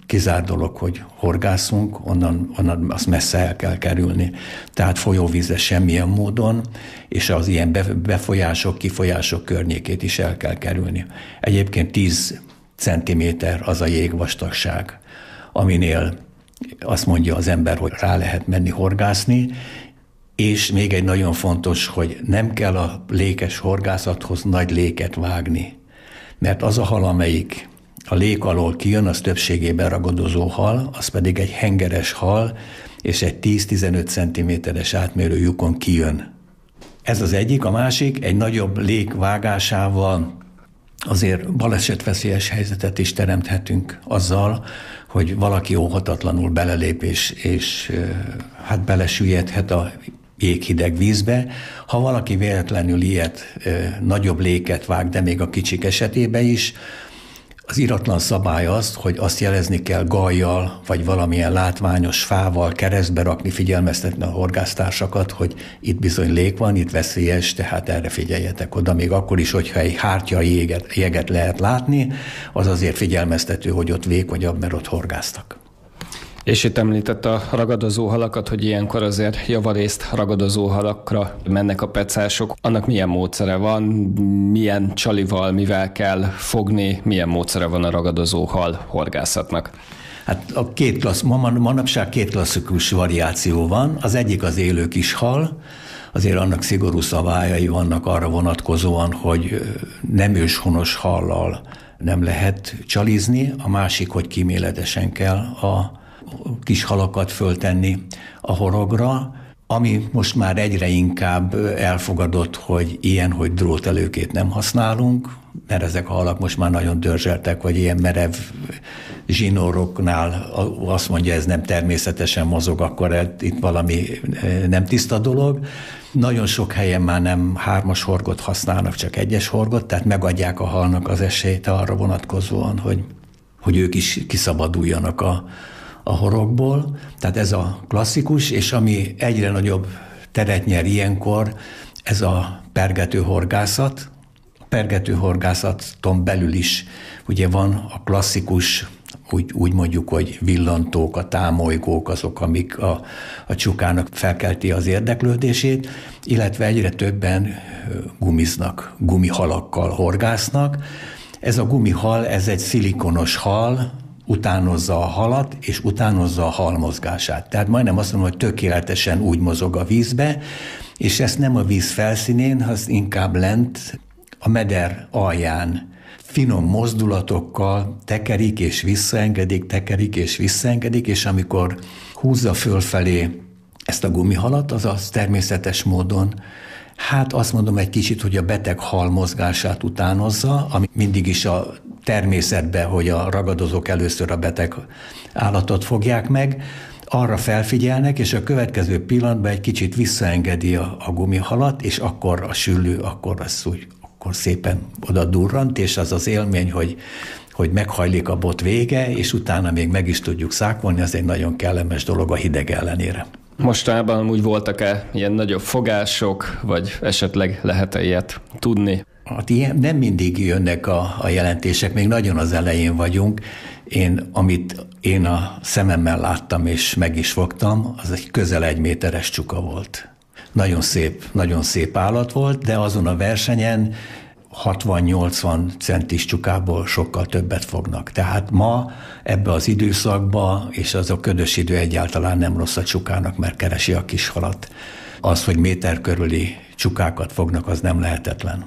kizárt dolog, hogy horgászunk, onnan, onnan azt messze el kell kerülni. Tehát folyóvízre semmilyen módon, és az ilyen befolyások, kifolyások környékét is el kell kerülni. Egyébként tíz centiméter az a jégvastagság, aminél azt mondja az ember, hogy rá lehet menni horgászni, és még egy nagyon fontos, hogy nem kell a lékes horgászathoz nagy léket vágni, mert az a hal, amelyik a lék alól kijön, az többségében ragadozó hal, az pedig egy hengeres hal, és egy tíz-tizenöt centiméteres átmérő lyukon kijön. Ez az egyik, a másik, egy nagyobb lék vágásával azért balesetveszélyes helyzetet is teremthetünk azzal, hogy valaki óhatatlanul belelép, és, és hát belesüllyedhet a jéghideg vízbe. Ha valaki véletlenül ilyet nagyobb léket vág, de még a kicsik esetében is, az iratlan szabály az, hogy azt jelezni kell gajjal, vagy valamilyen látványos fával keresztbe rakni, figyelmeztetni a horgásztársakat, hogy itt bizony lék van, itt veszélyes, tehát erre figyeljetek oda. Még akkor is, hogyha egy hártya jéget, jeget lehet látni, az azért figyelmeztető, hogy ott vékonyabb, mert ott horgáztak. És itt említett a ragadozó halakat, hogy ilyenkor azért javarészt ragadozó halakra mennek a pecások. Annak milyen módszere van, milyen csalival, mivel kell fogni, milyen módszere van a ragadozó hal horgászatnak? Hát a két klassz, manapság két klasszikus variáció van. Az egyik az élő kis hal, azért annak szigorú szabályai vannak arra vonatkozóan, hogy nem őshonos hallal nem lehet csalizni, a másik, hogy kíméletesen kell a kis halakat föltenni a horogra, ami most már egyre inkább elfogadott, hogy ilyen, hogy drótelőkét nem használunk, mert ezek a halak most már nagyon dörzseltek, vagy ilyen merev zsinóroknál azt mondja, ez nem természetesen mozog, akkor itt valami nem tiszta dolog. Nagyon sok helyen már nem hármas horgot használnak, csak egyes horgot, tehát megadják a halnak az esélyt arra vonatkozóan, hogy, hogy ők is kiszabaduljanak a a horogból, tehát ez a klasszikus, és ami egyre nagyobb teret nyer ilyenkor, ez a pergető horgászat. A pergető horgászaton belül is ugye van a klasszikus, úgy, úgy mondjuk, hogy villantók, a támolygók, azok, amik a, a csukának felkelti az érdeklődését, illetve egyre többen gumiznak, gumihalakkal horgásznak. Ez a gumihal, ez egy szilikonos hal, utánozza a halat, és utánozza a hal mozgását. Tehát majdnem azt mondom, hogy tökéletesen úgy mozog a vízbe, és ezt nem a víz felszínén, hanem inkább lent a meder alján finom mozdulatokkal tekerik és visszaengedik, tekerik és visszaengedik, és amikor húzza fölfelé ezt a gumihalat, azaz természetes módon, hát azt mondom egy kicsit, hogy a beteg hal mozgását utánozza, ami mindig is a természetben, hogy a ragadozók először a beteg állatot fogják meg, arra felfigyelnek, és a következő pillanatban egy kicsit visszaengedi a, a gumihalat, és akkor a süllő, akkor az úgy, akkor szépen oda durrant, és az az élmény, hogy, hogy meghajlik a bot vége, és utána még meg is tudjuk szákolni, az egy nagyon kellemes dolog a hideg ellenére. Mostanában úgy voltak-e ilyen nagyobb fogások, vagy esetleg lehet-e ilyet tudni? Hát ilyen, nem mindig jönnek a, a jelentések, még nagyon az elején vagyunk. Én, amit én a szememmel láttam és meg is fogtam, az egy közel egy méteres csuka volt. Nagyon szép, nagyon szép állat volt, de azon a versenyen hatvan-nyolcvan centis csukából sokkal többet fognak. Tehát ma ebbe az időszakba, és az a ködös idő egyáltalán nem rossz a csukának, mert keresi a kis halat. Az, hogy méter körüli csukákat fognak, az nem lehetetlen.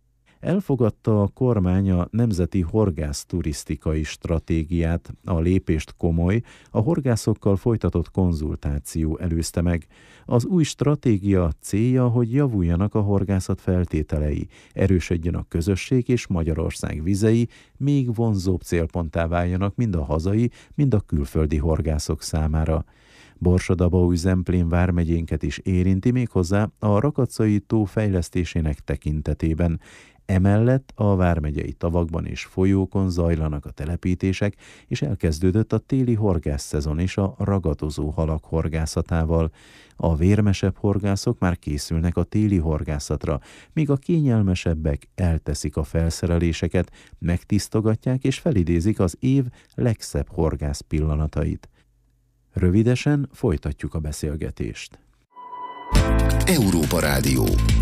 Elfogadta a kormány a Nemzeti Horgászturisztikai Stratégiát, a lépést komoly, a horgászokkal folytatott konzultáció előzte meg. Az új stratégia célja, hogy javuljanak a horgászat feltételei, erősödjön a közösség és Magyarország vizei, még vonzóbb célponttá váljanak mind a hazai, mind a külföldi horgászok számára. Borsod-Abaúj-Zemplén vármegyénket is érinti, méghozzá a Rakacai tó fejlesztésének tekintetében. Emellett a vármegyei tavakban és folyókon zajlanak a telepítések, és elkezdődött a téli horgásszezon is a ragadozó halak horgászatával. A vérmesebb horgászok már készülnek a téli horgászatra, míg a kényelmesebbek elteszik a felszereléseket, megtisztogatják és felidézik az év legszebb horgász pillanatait. Rövidesen folytatjuk a beszélgetést. Európa Rádió.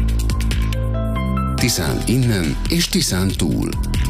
Tiszán innen és Tiszán túl.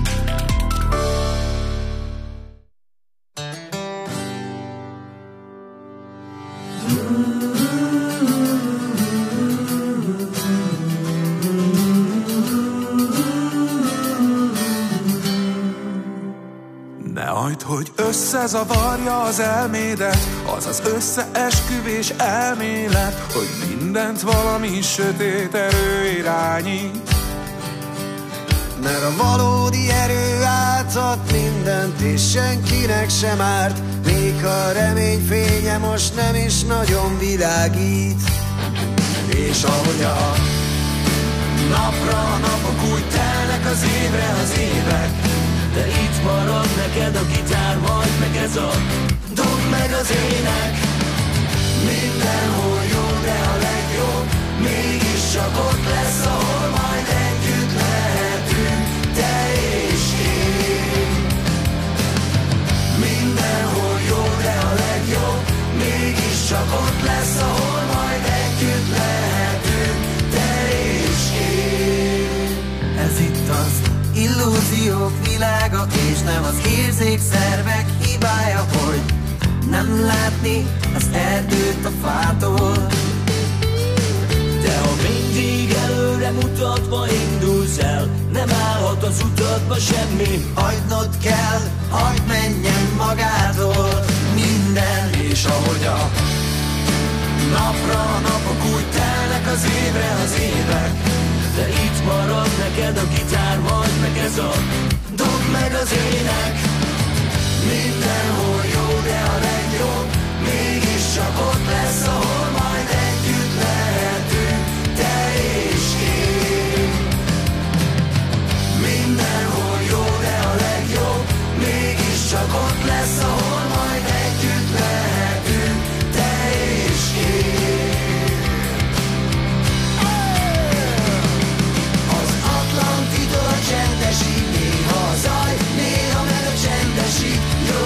Ne hagyd, hogy összezavarja az elmédet az az összeesküvés elmélet, hogy mindent valami sötét erő irányít. Mert a valódi erő áthat mindent, és senkinek sem árt, még ha a remény fénye most nem is nagyon világít. És ahogy a napra a napok úgy telnek, az évre az évek, de itt marad neked a gitár, majd meg ez a dob meg az ének. Mindenhol jó, de a legjobb mégis csak ott lesz, ahol majd együtt lehetünk, te és én. Mindenhol jó, de a legjobb mégis csak ott lesz, ahol majd együtt lehetünk, te és én. Ez itt az illúziók világa, és nem az érzékszervek hibája, hogy nem látni az erdőt a fától. De ha mindig előre mutatva indulsz el, nem állhat az utatba semmi. Hagynod kell, hagyd menjen magától minden. És ahogy a napra a napok úgy telnek, az évre az évek, de itt marad neked a gitár, majd meg ez a dob meg az ének. Mindenhol jó, de a legjobb mégis csak ott lesz, ahol majd együtt lehetünk, te és én. Mindenhol jó, de a legjobb mégis csak ott lesz, ahol majd együtt lehetünk, te és én. Az Atlantitól a csendesig, néha a zaj, néha meg a csendesig. Jó,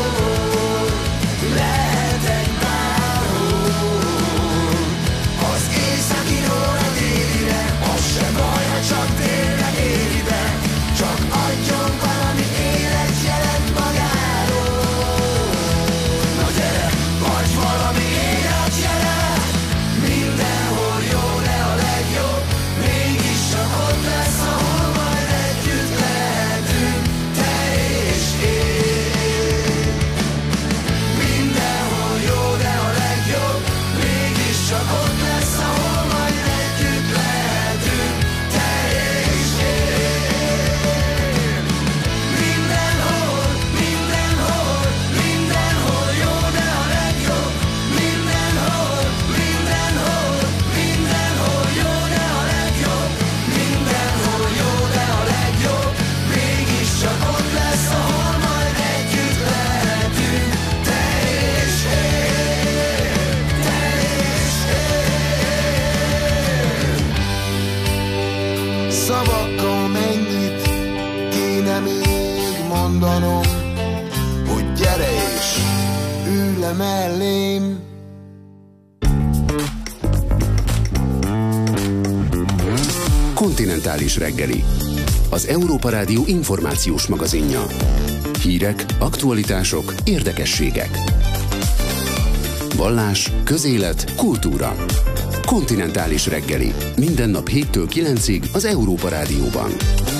lehetek bárhol, az északiról a délire, az sem baj, ha csak délre ér ide. Csak adjon valami életjelet magáról. Na gyere, adj valami életjelet. Mindenhol jó, de a legjobb mégis csak ott lesz, ahol majd együtt lehetünk, te és én. Mindenhol jó, de a legjobb mégis csak ott lesz, ahol majd együtt lehetünk, te és én. Mindenhol, mindenhol, mindenhol jó, de a legjobb. Mindenhol, mindenhol, mindenhol jó, de a legjobb. Mindenhol jó, de a legjobb mégis csak ott lesz, ahol majd együtt lehetünk, te és én, te és én. Szavakkal mennyit kéne még mondanom, hogy gyere és ülj le mellém. Kontinentális reggeli. Az Európa Rádió információs magazinja. Hírek, aktualitások, érdekességek. Vallás, közélet, kultúra. Kontinentális reggeli. Minden nap héttől kilencig az Európa Rádióban.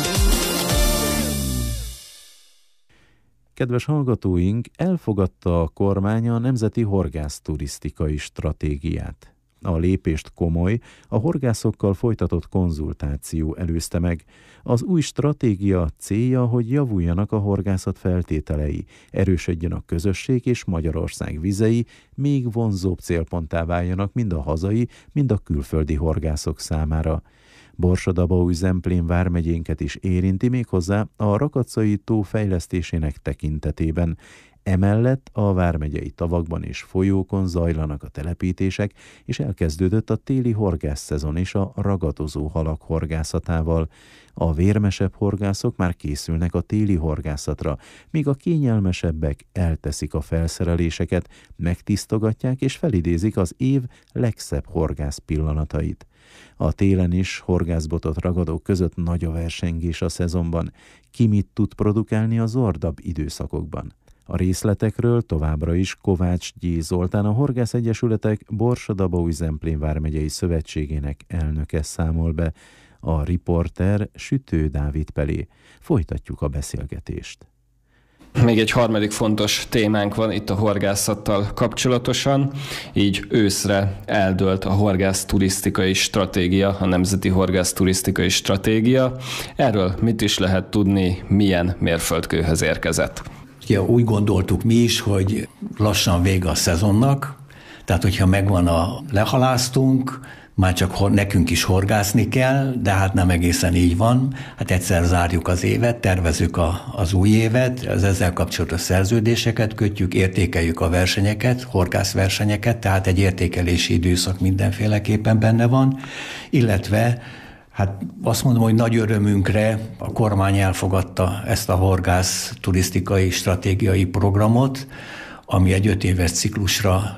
Kedves hallgatóink, elfogadta a kormány a Nemzeti Horgászturisztikai Stratégiát. A lépést komoly, a horgászokkal folytatott konzultáció előzte meg. Az új stratégia célja, hogy javuljanak a horgászat feltételei, erősödjön a közösség és Magyarország vizei, még vonzóbb célponttá váljanak mind a hazai, mind a külföldi horgászok számára. Borsod-Abaúj-Zemplén vármegyénket is érinti, méghozzá a Rakacai tó fejlesztésének tekintetében. Emellett a vármegyei tavakban és folyókon zajlanak a telepítések, és elkezdődött a téli horgászszezon is a ragadozó halak horgászatával. A vérmesebb horgászok már készülnek a téli horgászatra, míg a kényelmesebbek elteszik a felszereléseket, megtisztogatják és felidézik az év legszebb horgász pillanatait. A télen is horgászbotot ragadók között nagy a versengés a szezonban. Ki mit tud produkálni a zordabb időszakokban? A részletekről továbbra is Kovács G. Zoltán, a Horgászegyesületek Borsod-Abaúj-Zemplén vármegyei szövetségének elnöke számol be. A riporter Sütő Dávid Pelé. Folytatjuk a beszélgetést. Még egy harmadik fontos témánk van itt a horgászattal kapcsolatosan, így őszre eldőlt a horgászturisztikai stratégia, a Nemzeti Horgászturisztikai Stratégia. Erről mit is lehet tudni, milyen mérföldkőhöz érkezett? Ja, úgy gondoltuk mi is, hogy lassan vége a szezonnak, tehát hogyha megvan a lehaláztunk, már csak nekünk is horgászni kell, de hát nem egészen így van. Hát egyszer zárjuk az évet, tervezzük a, az új évet, az ezzel kapcsolatos szerződéseket kötjük, értékeljük a versenyeket, horgászversenyeket, tehát egy értékelési időszak mindenféleképpen benne van, illetve hát azt mondom, hogy nagy örömünkre a kormány elfogadta ezt a horgász turisztikai stratégiai programot, ami egy öt éves ciklusra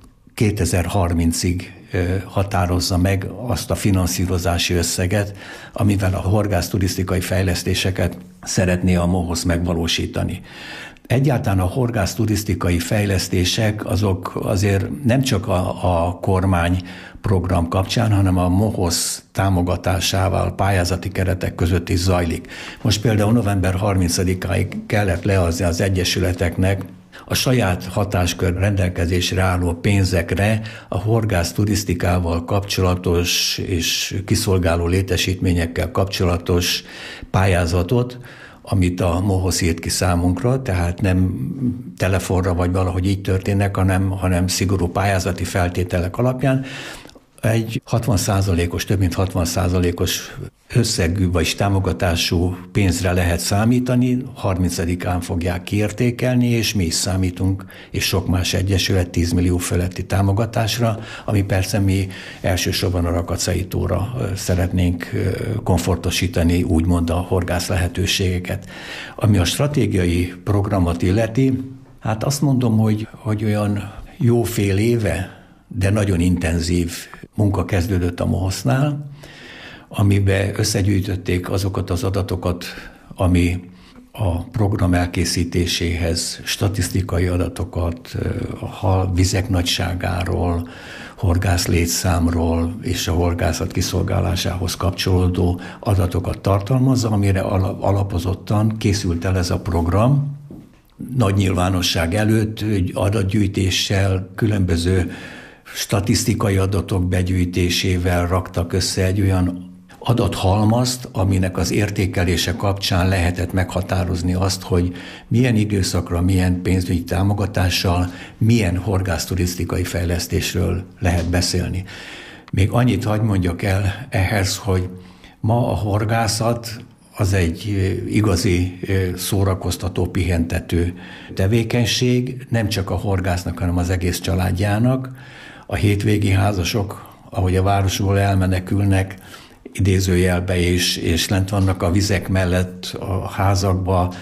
kétezer-harmincig határozza meg azt a finanszírozási összeget, amivel a horgászturisztikai fejlesztéseket szeretné a MOHOSZ megvalósítani. Egyáltalán a horgászturisztikai fejlesztések azok azért nem csak a, a kormány program kapcsán, hanem a MOHOSZ támogatásával pályázati keretek között is zajlik. Most például november harmincadikáig kellett leadni az egyesületeknek a saját hatáskör rendelkezésre álló pénzekre a horgászturisztikával kapcsolatos és kiszolgáló létesítményekkel kapcsolatos pályázatot, amit a MOHOSZ írt ki számunkra, tehát nem telefonra vagy valahogy így történnek, hanem, hanem szigorú pályázati feltételek alapján. Egy hatvan százalékos, több mint hatvan százalékos összegű vagy támogatású pénzre lehet számítani, harmincadikán fogják kiértékelni, és mi is számítunk, és sok más egyesület tíz millió feletti támogatásra, ami persze mi elsősorban a Rakacai tóra szeretnénk komfortosítani, úgymond a horgász lehetőségeket. Ami a stratégiai programot illeti, hát azt mondom, hogy, hogy olyan jó fél éve, de nagyon intenzív munka kezdődött a MOHOSZ-nál, amiben összegyűjtötték azokat az adatokat, ami a program elkészítéséhez statisztikai adatokat, a hal vizek nagyságáról, horgász létszámról és a horgászat kiszolgálásához kapcsolódó adatokat tartalmazza, amire alapozottan készült el ez a program. Nagy nyilvánosság előtt, adatgyűjtéssel, különböző statisztikai adatok begyűjtésével raktak össze egy olyan adathalmazt, aminek az értékelése kapcsán lehetett meghatározni azt, hogy milyen időszakra, milyen pénzügyi támogatással, milyen horgászturisztikai fejlesztésről lehet beszélni. Még annyit hadd mondjak el ehhez, hogy ma a horgászat az egy igazi szórakoztató, pihentető tevékenység, nem csak a horgásznak, hanem az egész családjának. A hétvégi házasok, ahogy a városból elmenekülnek, idézőjelbe és, és lent vannak a vizek mellett a házakba,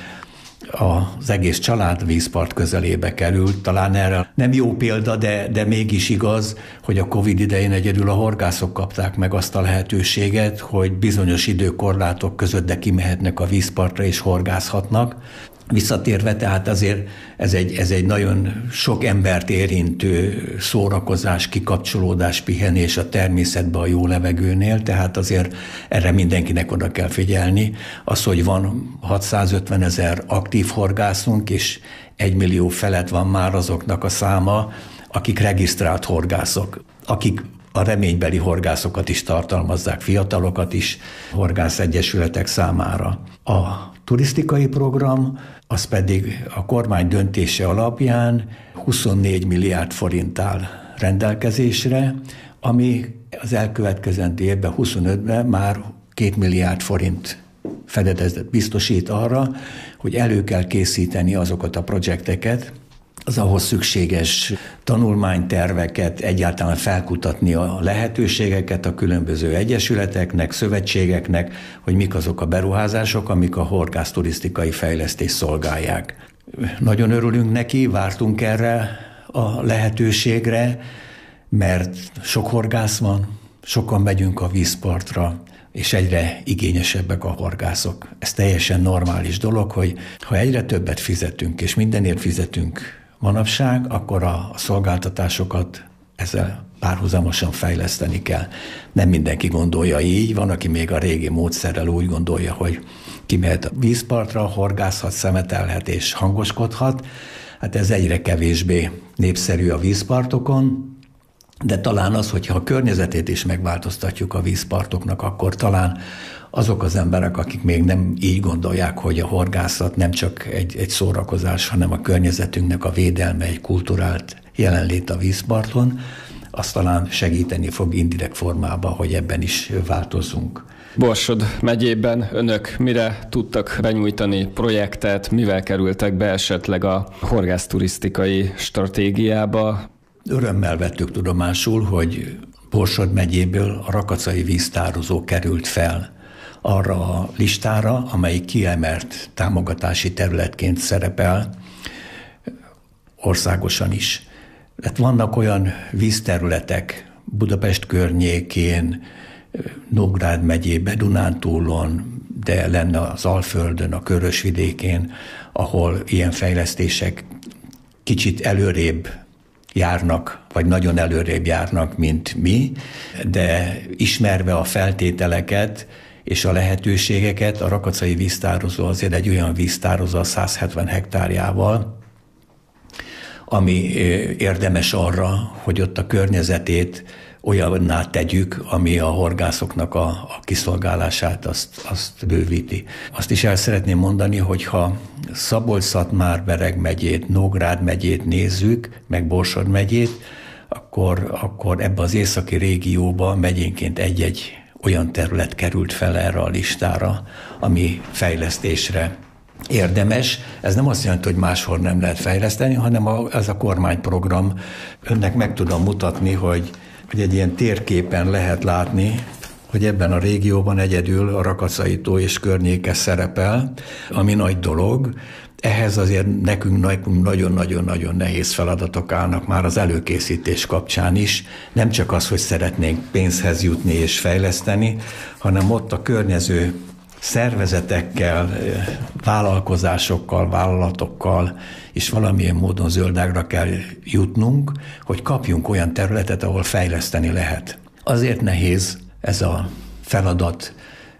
az egész család vízpart közelébe került. Talán erre nem jó példa, de, de mégis igaz, hogy a Covid idején egyedül a horgászok kapták meg azt a lehetőséget, hogy bizonyos időkorlátok között de kimehetnek a vízpartra és horgászhatnak. Visszatérve, tehát azért ez egy, ez egy nagyon sok embert érintő szórakozás, kikapcsolódás, pihenés a természetbe, a jó levegőnél, tehát azért erre mindenkinek oda kell figyelni. Az, hogy van hatszázötven ezer aktív horgászunk, és egy millió felett van már azoknak a száma, akik regisztrált horgászok, akik a reménybeli horgászokat is tartalmazzák, fiatalokat is, horgászegyesületek számára. A turisztikai program az pedig a kormány döntése alapján huszonnégy milliárd forint áll rendelkezésre, ami az elkövetkezendő évben, huszonötben már két milliárd forint fedezetet biztosít arra, hogy elő kell készíteni azokat a projekteket, az ahhoz szükséges tanulmányterveket, egyáltalán felkutatni a lehetőségeket a különböző egyesületeknek, szövetségeknek, hogy mik azok a beruházások, amik a horgászturisztikai fejlesztést szolgálják. Nagyon örülünk neki, vártunk erre a lehetőségre, mert sok horgász van, sokan megyünk a vízpartra, és egyre igényesebbek a horgászok. Ez teljesen normális dolog, hogy ha egyre többet fizetünk, és mindenért fizetünk manapság, akkor a szolgáltatásokat ezzel párhuzamosan fejleszteni kell. Nem mindenki gondolja így, van, aki még a régi módszerrel úgy gondolja, hogy kimehet a vízpartra, horgászhat, szemetelhet és hangoskodhat. Hát ez egyre kevésbé népszerű a vízpartokon, de talán az, hogyha a környezetét is megváltoztatjuk a vízpartoknak, akkor talán azok az emberek, akik még nem így gondolják, hogy a horgászat nem csak egy, egy szórakozás, hanem a környezetünknek a védelme, egy kulturált jelenlét a vízparton, azt talán segíteni fog indirekt formában, hogy ebben is változzunk. Borsod megyében önök mire tudtak benyújtani projektet, mivel kerültek be esetleg a horgászturisztikai stratégiába? Örömmel vettük tudomásul, hogy Borsod megyéből a rakacai víztározó került fel arra a listára, amely kiemelt támogatási területként szerepel országosan is. Hát vannak olyan vízterületek Budapest környékén, Nógrád megyében, Dunántúlon, de lenne az Alföldön, a Körös vidékén, ahol ilyen fejlesztések kicsit előrébb járnak, vagy nagyon előrébb járnak, mint mi, de ismerve a feltételeket és a lehetőségeket, a rakacai víztározó azért egy olyan víztározó a száz hetven hektárjával, ami érdemes arra, hogy ott a környezetét olyanná tegyük, ami a horgászoknak a, a kiszolgálását azt, azt bővíti. Azt is el szeretném mondani, hogy ha Szabolcs-Szatmár-Bereg megyét, Nógrád megyét nézzük, meg Borsod megyét, akkor, akkor ebbe az északi régióba megyénként egy-egy olyan terület került fel erre a listára, ami fejlesztésre érdemes. Ez nem azt jelenti, hogy máshol nem lehet fejleszteni, hanem a, ez a kormányprogram. Önnek meg tudom mutatni, hogy, hogy egy ilyen térképen lehet látni, hogy ebben a régióban egyedül a Rakacai-tó és környéke szerepel, ami nagy dolog. Ehhez azért nekünk, nekünk nagyon-nagyon-nagyon nehéz feladatok állnak már az előkészítés kapcsán is. Nem csak az, hogy szeretnénk pénzhez jutni és fejleszteni, hanem ott a környező szervezetekkel, vállalkozásokkal, vállalatokkal is valamilyen módon zöldágra kell jutnunk, hogy kapjunk olyan területet, ahol fejleszteni lehet. Azért nehéz ez a feladat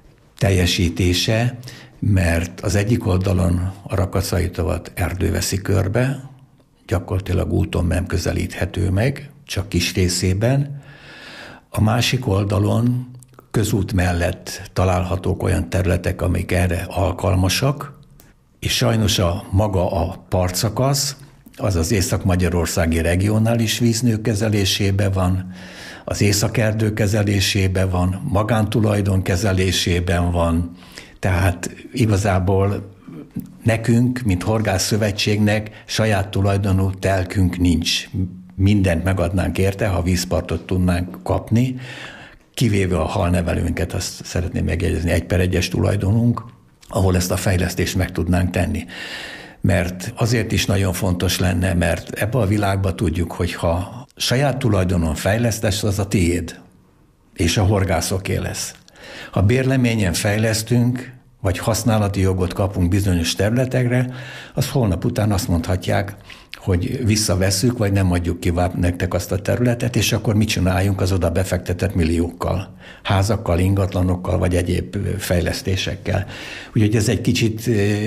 teljesítése, mert az egyik oldalon a Rakacai-tovat erdő veszi körbe, gyakorlatilag úton nem közelíthető meg, csak kis részében. A másik oldalon közút mellett találhatók olyan területek, amik erre alkalmasak, és sajnos a maga a partszakasz, az az észak-magyarországi regionális víznő kezelésében van, az északerdő kezelésében van, magántulajdon kezelésében van, tehát igazából nekünk, mint Horgászszövetségnek saját tulajdonú telkünk nincs. Mindent megadnánk érte, ha vízpartot tudnánk kapni, kivéve a halnevelőnket, azt szeretném megjegyezni, egy per egyes tulajdonunk, ahol ezt a fejlesztést meg tudnánk tenni. Mert azért is nagyon fontos lenne, mert ebbe a világba tudjuk, hogy ha saját tulajdonon fejlesztesz, az a tiéd, és a horgászoké lesz. Ha bérleményen fejlesztünk, vagy használati jogot kapunk bizonyos területekre, az holnap után azt mondhatják, hogy visszavesszük, vagy nem adjuk ki nektek azt a területet, és akkor mit csináljunk az oda befektetett milliókkal, házakkal, ingatlanokkal, vagy egyéb fejlesztésekkel. Úgyhogy ez egy kicsit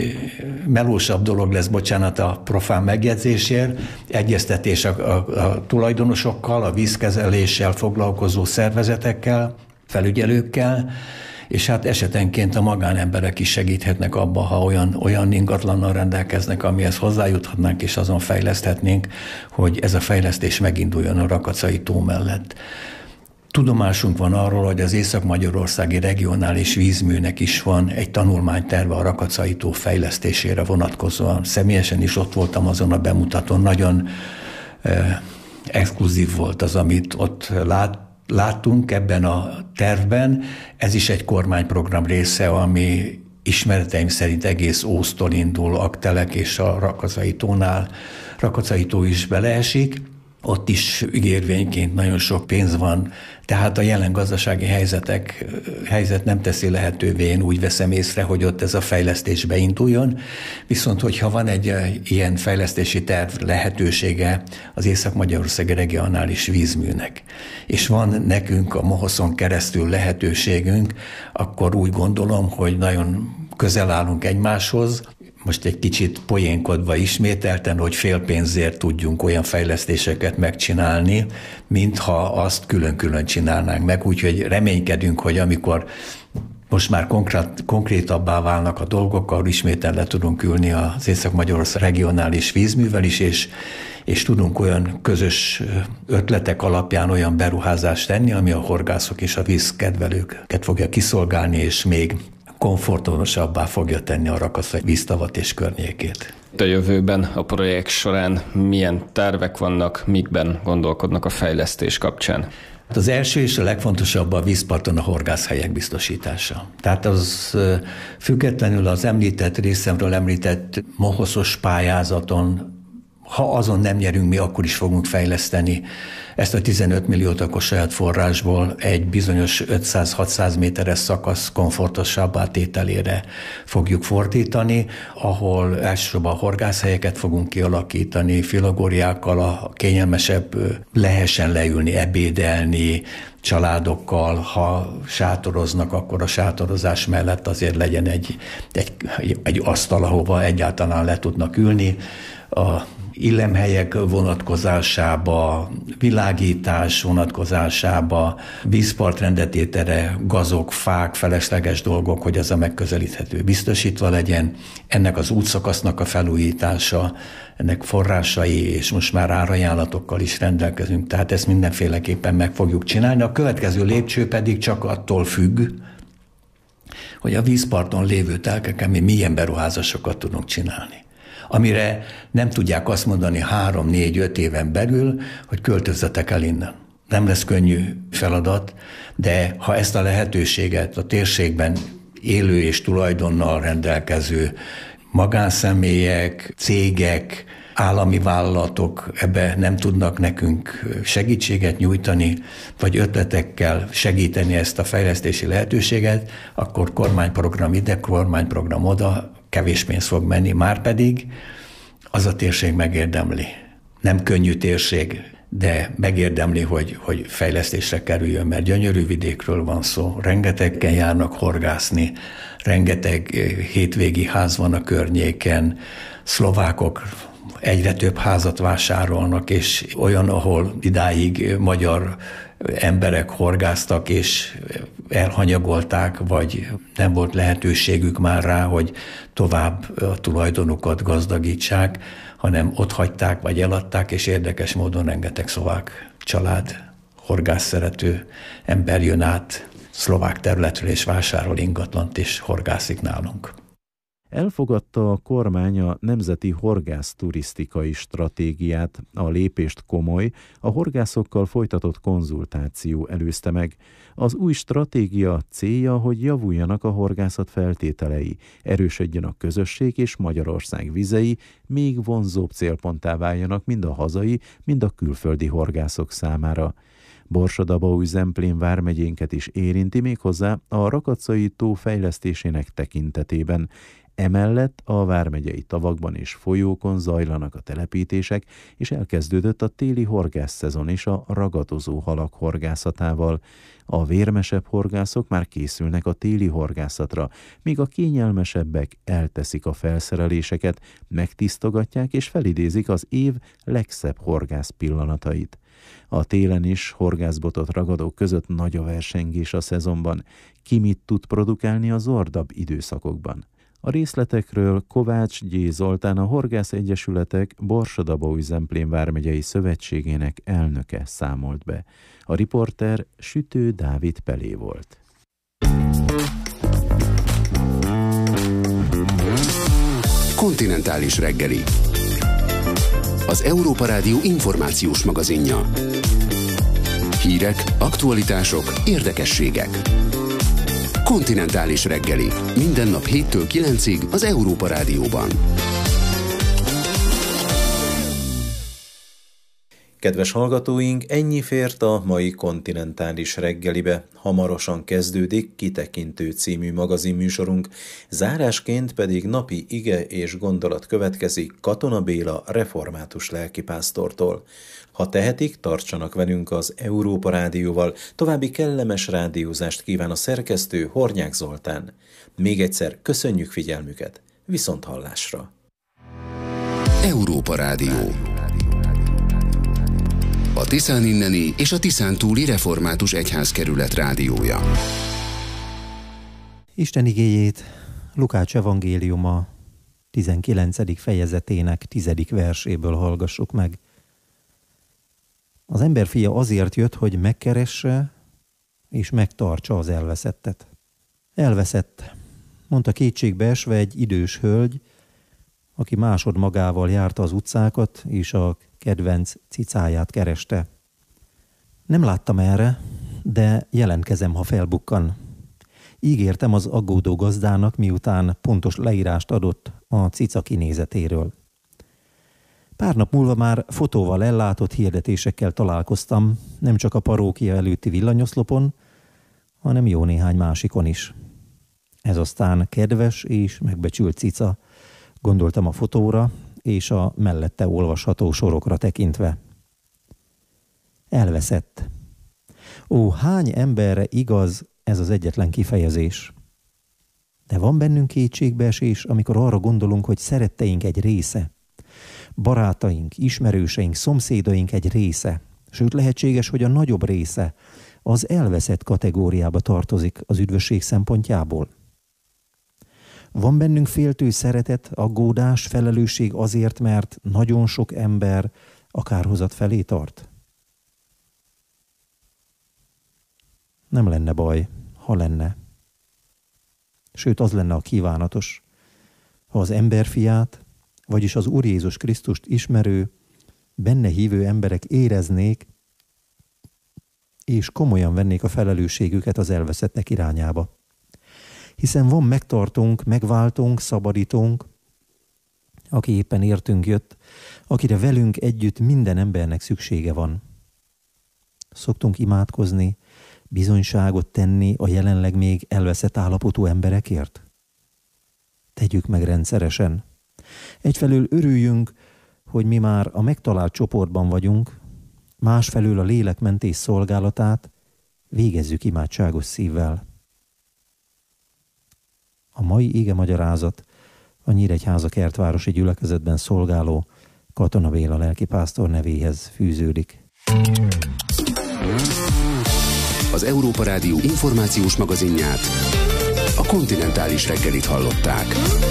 melósabb dolog lesz, bocsánat a profán megjegyzésért, egyeztetés a, a, a tulajdonosokkal, a vízkezeléssel foglalkozó szervezetekkel, felügyelőkkel, és hát esetenként a magánemberek is segíthetnek abba, ha olyan, olyan ingatlannal rendelkeznek, amihez hozzájuthatnánk, és azon fejleszthetnénk, hogy ez a fejlesztés meginduljon a Rakacai tó mellett. Tudomásunk van arról, hogy az Észak-Magyarországi Regionális Vízműnek is van egy tanulmányterve a Rakacai tó fejlesztésére vonatkozóan. Személyesen is ott voltam azon a bemutatón, nagyon eh, exkluzív volt az, amit ott lát, láttunk ebben a tervben. Ez is egy kormányprogram része, ami ismereteim szerint egész Ósztól indul, Aktelek és a Rakacai tónál. Rakacai tó is beleesik. Ott is ígérvényként nagyon sok pénz van, tehát a jelen gazdasági helyzetek, helyzet nem teszi lehetővé, én úgy veszem észre, hogy ott ez a fejlesztés beinduljon, viszont hogyha van egy ilyen fejlesztési terv lehetősége az Észak-Magyarországi Regionális Vízműnek, és van nekünk a Mohoszon keresztül lehetőségünk, akkor úgy gondolom, hogy nagyon közel állunk egymáshoz. Most egy kicsit poénkodva ismételten, hogy fél pénzért tudjunk olyan fejlesztéseket megcsinálni, mintha azt külön-külön csinálnánk meg. Úgyhogy reménykedünk, hogy amikor most már konkrét, konkrétabbá válnak a dolgok, akkor ismétel le tudunk ülni az Észak-Magyarország Regionális Vízművel is, és, és tudunk olyan közös ötletek alapján olyan beruházást tenni, ami a horgászok és a vízkedvelőket fogja kiszolgálni, és még komfortosabbá fogja tenni a Rakacai víztavat és környékét. A jövőben a projekt során milyen tervek vannak, mikben gondolkodnak a fejlesztés kapcsán? Az első és a legfontosabb a vízparton a horgászhelyek biztosítása. Tehát az függetlenül az említett részemről említett mohoszos pályázaton, ha azon nem nyerünk mi, akkor is fogunk fejleszteni ezt a tizenöt milliót akkor saját forrásból egy bizonyos ötszáz-hatszáz méteres szakasz komfortosabbá tételére fogjuk fordítani, ahol elsősorban a horgászhelyeket fogunk kialakítani, filagóriákkal a kényelmesebb lehessen leülni, ebédelni, családokkal, ha sátoroznak, akkor a sátorozás mellett azért legyen egy, egy, egy asztal, ahova egyáltalán le tudnak ülni. A illemhelyek vonatkozásába, világítás vonatkozásába, vízpartrendettétere, gazok, fák, felesleges dolgok, hogy ez a megközelíthető biztosítva legyen. Ennek az útszakasznak a felújítása, ennek forrásai, és most már árajánlatokkal is rendelkezünk, tehát ezt mindenféleképpen meg fogjuk csinálni. A következő lépcső pedig csak attól függ, hogy a vízparton lévő telkeken mi milyen beruházásokat tudunk csinálni, amire nem tudják azt mondani három, négy, öt éven belül, hogy költözzetek el innen. Nem lesz könnyű feladat, de ha ezt a lehetőséget a térségben élő és tulajdonnal rendelkező magánszemélyek, cégek, állami vállalatok ebbe nem tudnak nekünk segítséget nyújtani, vagy ötletekkel segíteni ezt a fejlesztési lehetőséget, akkor kormányprogram ide, kormányprogram oda, kevés pénz fog menni, márpedig az a térség megérdemli. Nem könnyű térség, de megérdemli, hogy, hogy fejlesztésre kerüljön, mert gyönyörű vidékről van szó, rengetegen járnak horgászni, rengeteg hétvégi ház van a környéken, szlovákok egyre több házat vásárolnak, és olyan, ahol idáig magyar emberek horgáztak, és elhanyagolták, vagy nem volt lehetőségük már rá, hogy tovább a tulajdonukat gazdagítsák, hanem ott hagyták, vagy eladták, és érdekes módon rengeteg szlovák család, horgászszerető ember jön át szlovák területről, és vásárol ingatlant, és horgászik nálunk. Elfogadta a kormány a Nemzeti Horgászturisztikai Stratégiát, a lépést komoly, a horgászokkal folytatott konzultáció előzte meg. Az új stratégia célja, hogy javuljanak a horgászat feltételei, erősödjön a közösség és Magyarország vizei, még vonzóbb célponttá váljanak mind a hazai, mind a külföldi horgászok számára. Borsod-Abaúj-Zemplén vármegyénket is érinti, méghozzá a Rakacai tó fejlesztésének tekintetében. Emellett a vármegyei tavakban és folyókon zajlanak a telepítések, és elkezdődött a téli horgászszezon is a ragadozó halak horgászatával. A vérmesebb horgászok már készülnek a téli horgászatra, míg a kényelmesebbek elteszik a felszereléseket, megtisztogatják és felidézik az év legszebb horgász pillanatait. A télen is horgászbotot ragadók között nagy a versengés a szezonban. Ki mit tud produkálni a zordabb időszakokban? A részletekről Kovács G. Zoltán, a Horgász Egyesületek Borsod-Abaúj-Zemplén vármegyei szövetségének elnöke számolt be. A riporter Sütő Dávid Pelé volt. Kontinentális reggeli. Az Európa Rádió információs magazinja. Hírek, aktualitások, érdekességek. Kontinentális reggeli. Minden nap héttől kilencig az Európa Rádióban. Kedves hallgatóink, ennyi fért a mai Kontinentális reggelibe. Hamarosan kezdődik Kitekintő című magazinműsorunk, zárásként pedig napi ige és gondolat következik Katona Béla református lelkipásztortól. Ha tehetik, tartsanak velünk az Európa Rádióval. További kellemes rádiózást kíván a szerkesztő, Hornyák Zoltán. Még egyszer köszönjük figyelmüket. Viszont hallásra. Európa Rádió. A Tiszán inneni és a Tiszán túli református egyházkerület rádiója. Isten igéjét Lukács evangéliuma tizenkilencedik fejezetének tizedik verséből hallgassuk meg. Az emberfia azért jött, hogy megkeresse és megtartsa az elveszettet. Elveszett, mondta kétségbe esve egy idős hölgy, aki másod magával járta az utcákat, és a kedvenc cicáját kereste. Nem láttam erre, de jelentkezem, ha felbukkan. Ígértem az aggódó gazdának, miután pontos leírást adott a cica kinézetéről. Pár nap múlva már fotóval ellátott hirdetésekkel találkoztam, nem csak a parókia előtti villanyoszlopon, hanem jó néhány másikon is. Ez aztán kedves és megbecsült cica, gondoltam a fotóra és a mellette olvasható sorokra tekintve. Elveszett. Ó, hány emberre igaz ez az egyetlen kifejezés? De van bennünk kétségbeesés, amikor arra gondolunk, hogy szeretteink egy része, barátaink, ismerőseink, szomszédaink egy része, sőt lehetséges, hogy a nagyobb része az elveszett kategóriába tartozik az üdvösség szempontjából. Van bennünk féltő szeretet, aggódás, felelősség azért, mert nagyon sok ember a kárhozat felé tart? Nem lenne baj, ha lenne. Sőt, az lenne a kívánatos, ha az emberfiát, vagyis az Úr Jézus Krisztust ismerő, benne hívő emberek éreznék, és komolyan vennék a felelősségüket az elveszettek irányába. Hiszen van megtartunk, megváltunk, szabadítónk, aki éppen értünk jött, akire velünk együtt minden embernek szüksége van. Szoktunk imádkozni, bizonyságot tenni a jelenleg még elveszett állapotú emberekért? Tegyük meg rendszeresen. Egyfelől örüljünk, hogy mi már a megtalált csoportban vagyunk, másfelől a lélekmentés szolgálatát végezzük imádságos szívvel. A mai ige magyarázat a Nyíregyháza kertvárosi gyülekezetben szolgáló Katona Béla lelkipásztor nevéhez fűződik. Az Európa Rádió információs magazinját, a Kontinentális reggelit hallották.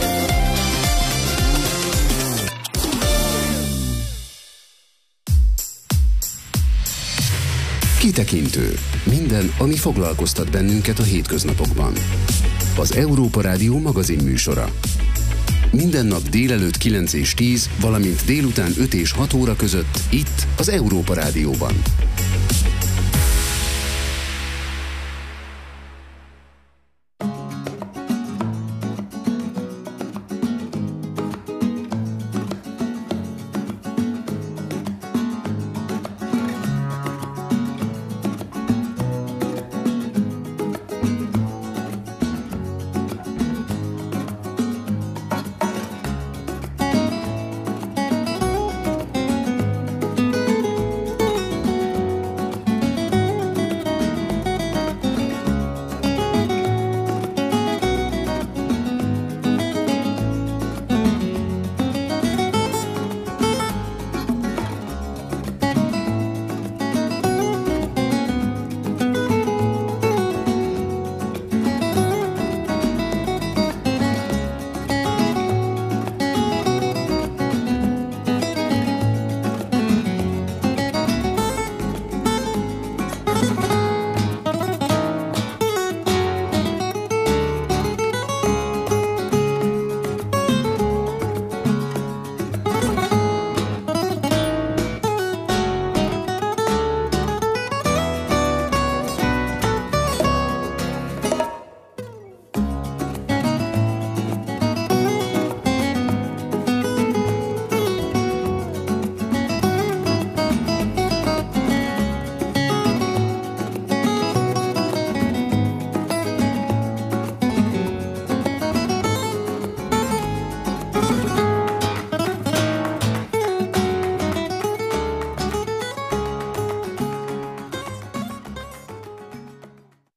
Kitekintő. Minden, ami foglalkoztat bennünket a hétköznapokban. Az Európa Rádió magazin műsora. Minden nap délelőtt kilenc és tíz, valamint délután öt és hat óra között itt az Európa Rádióban.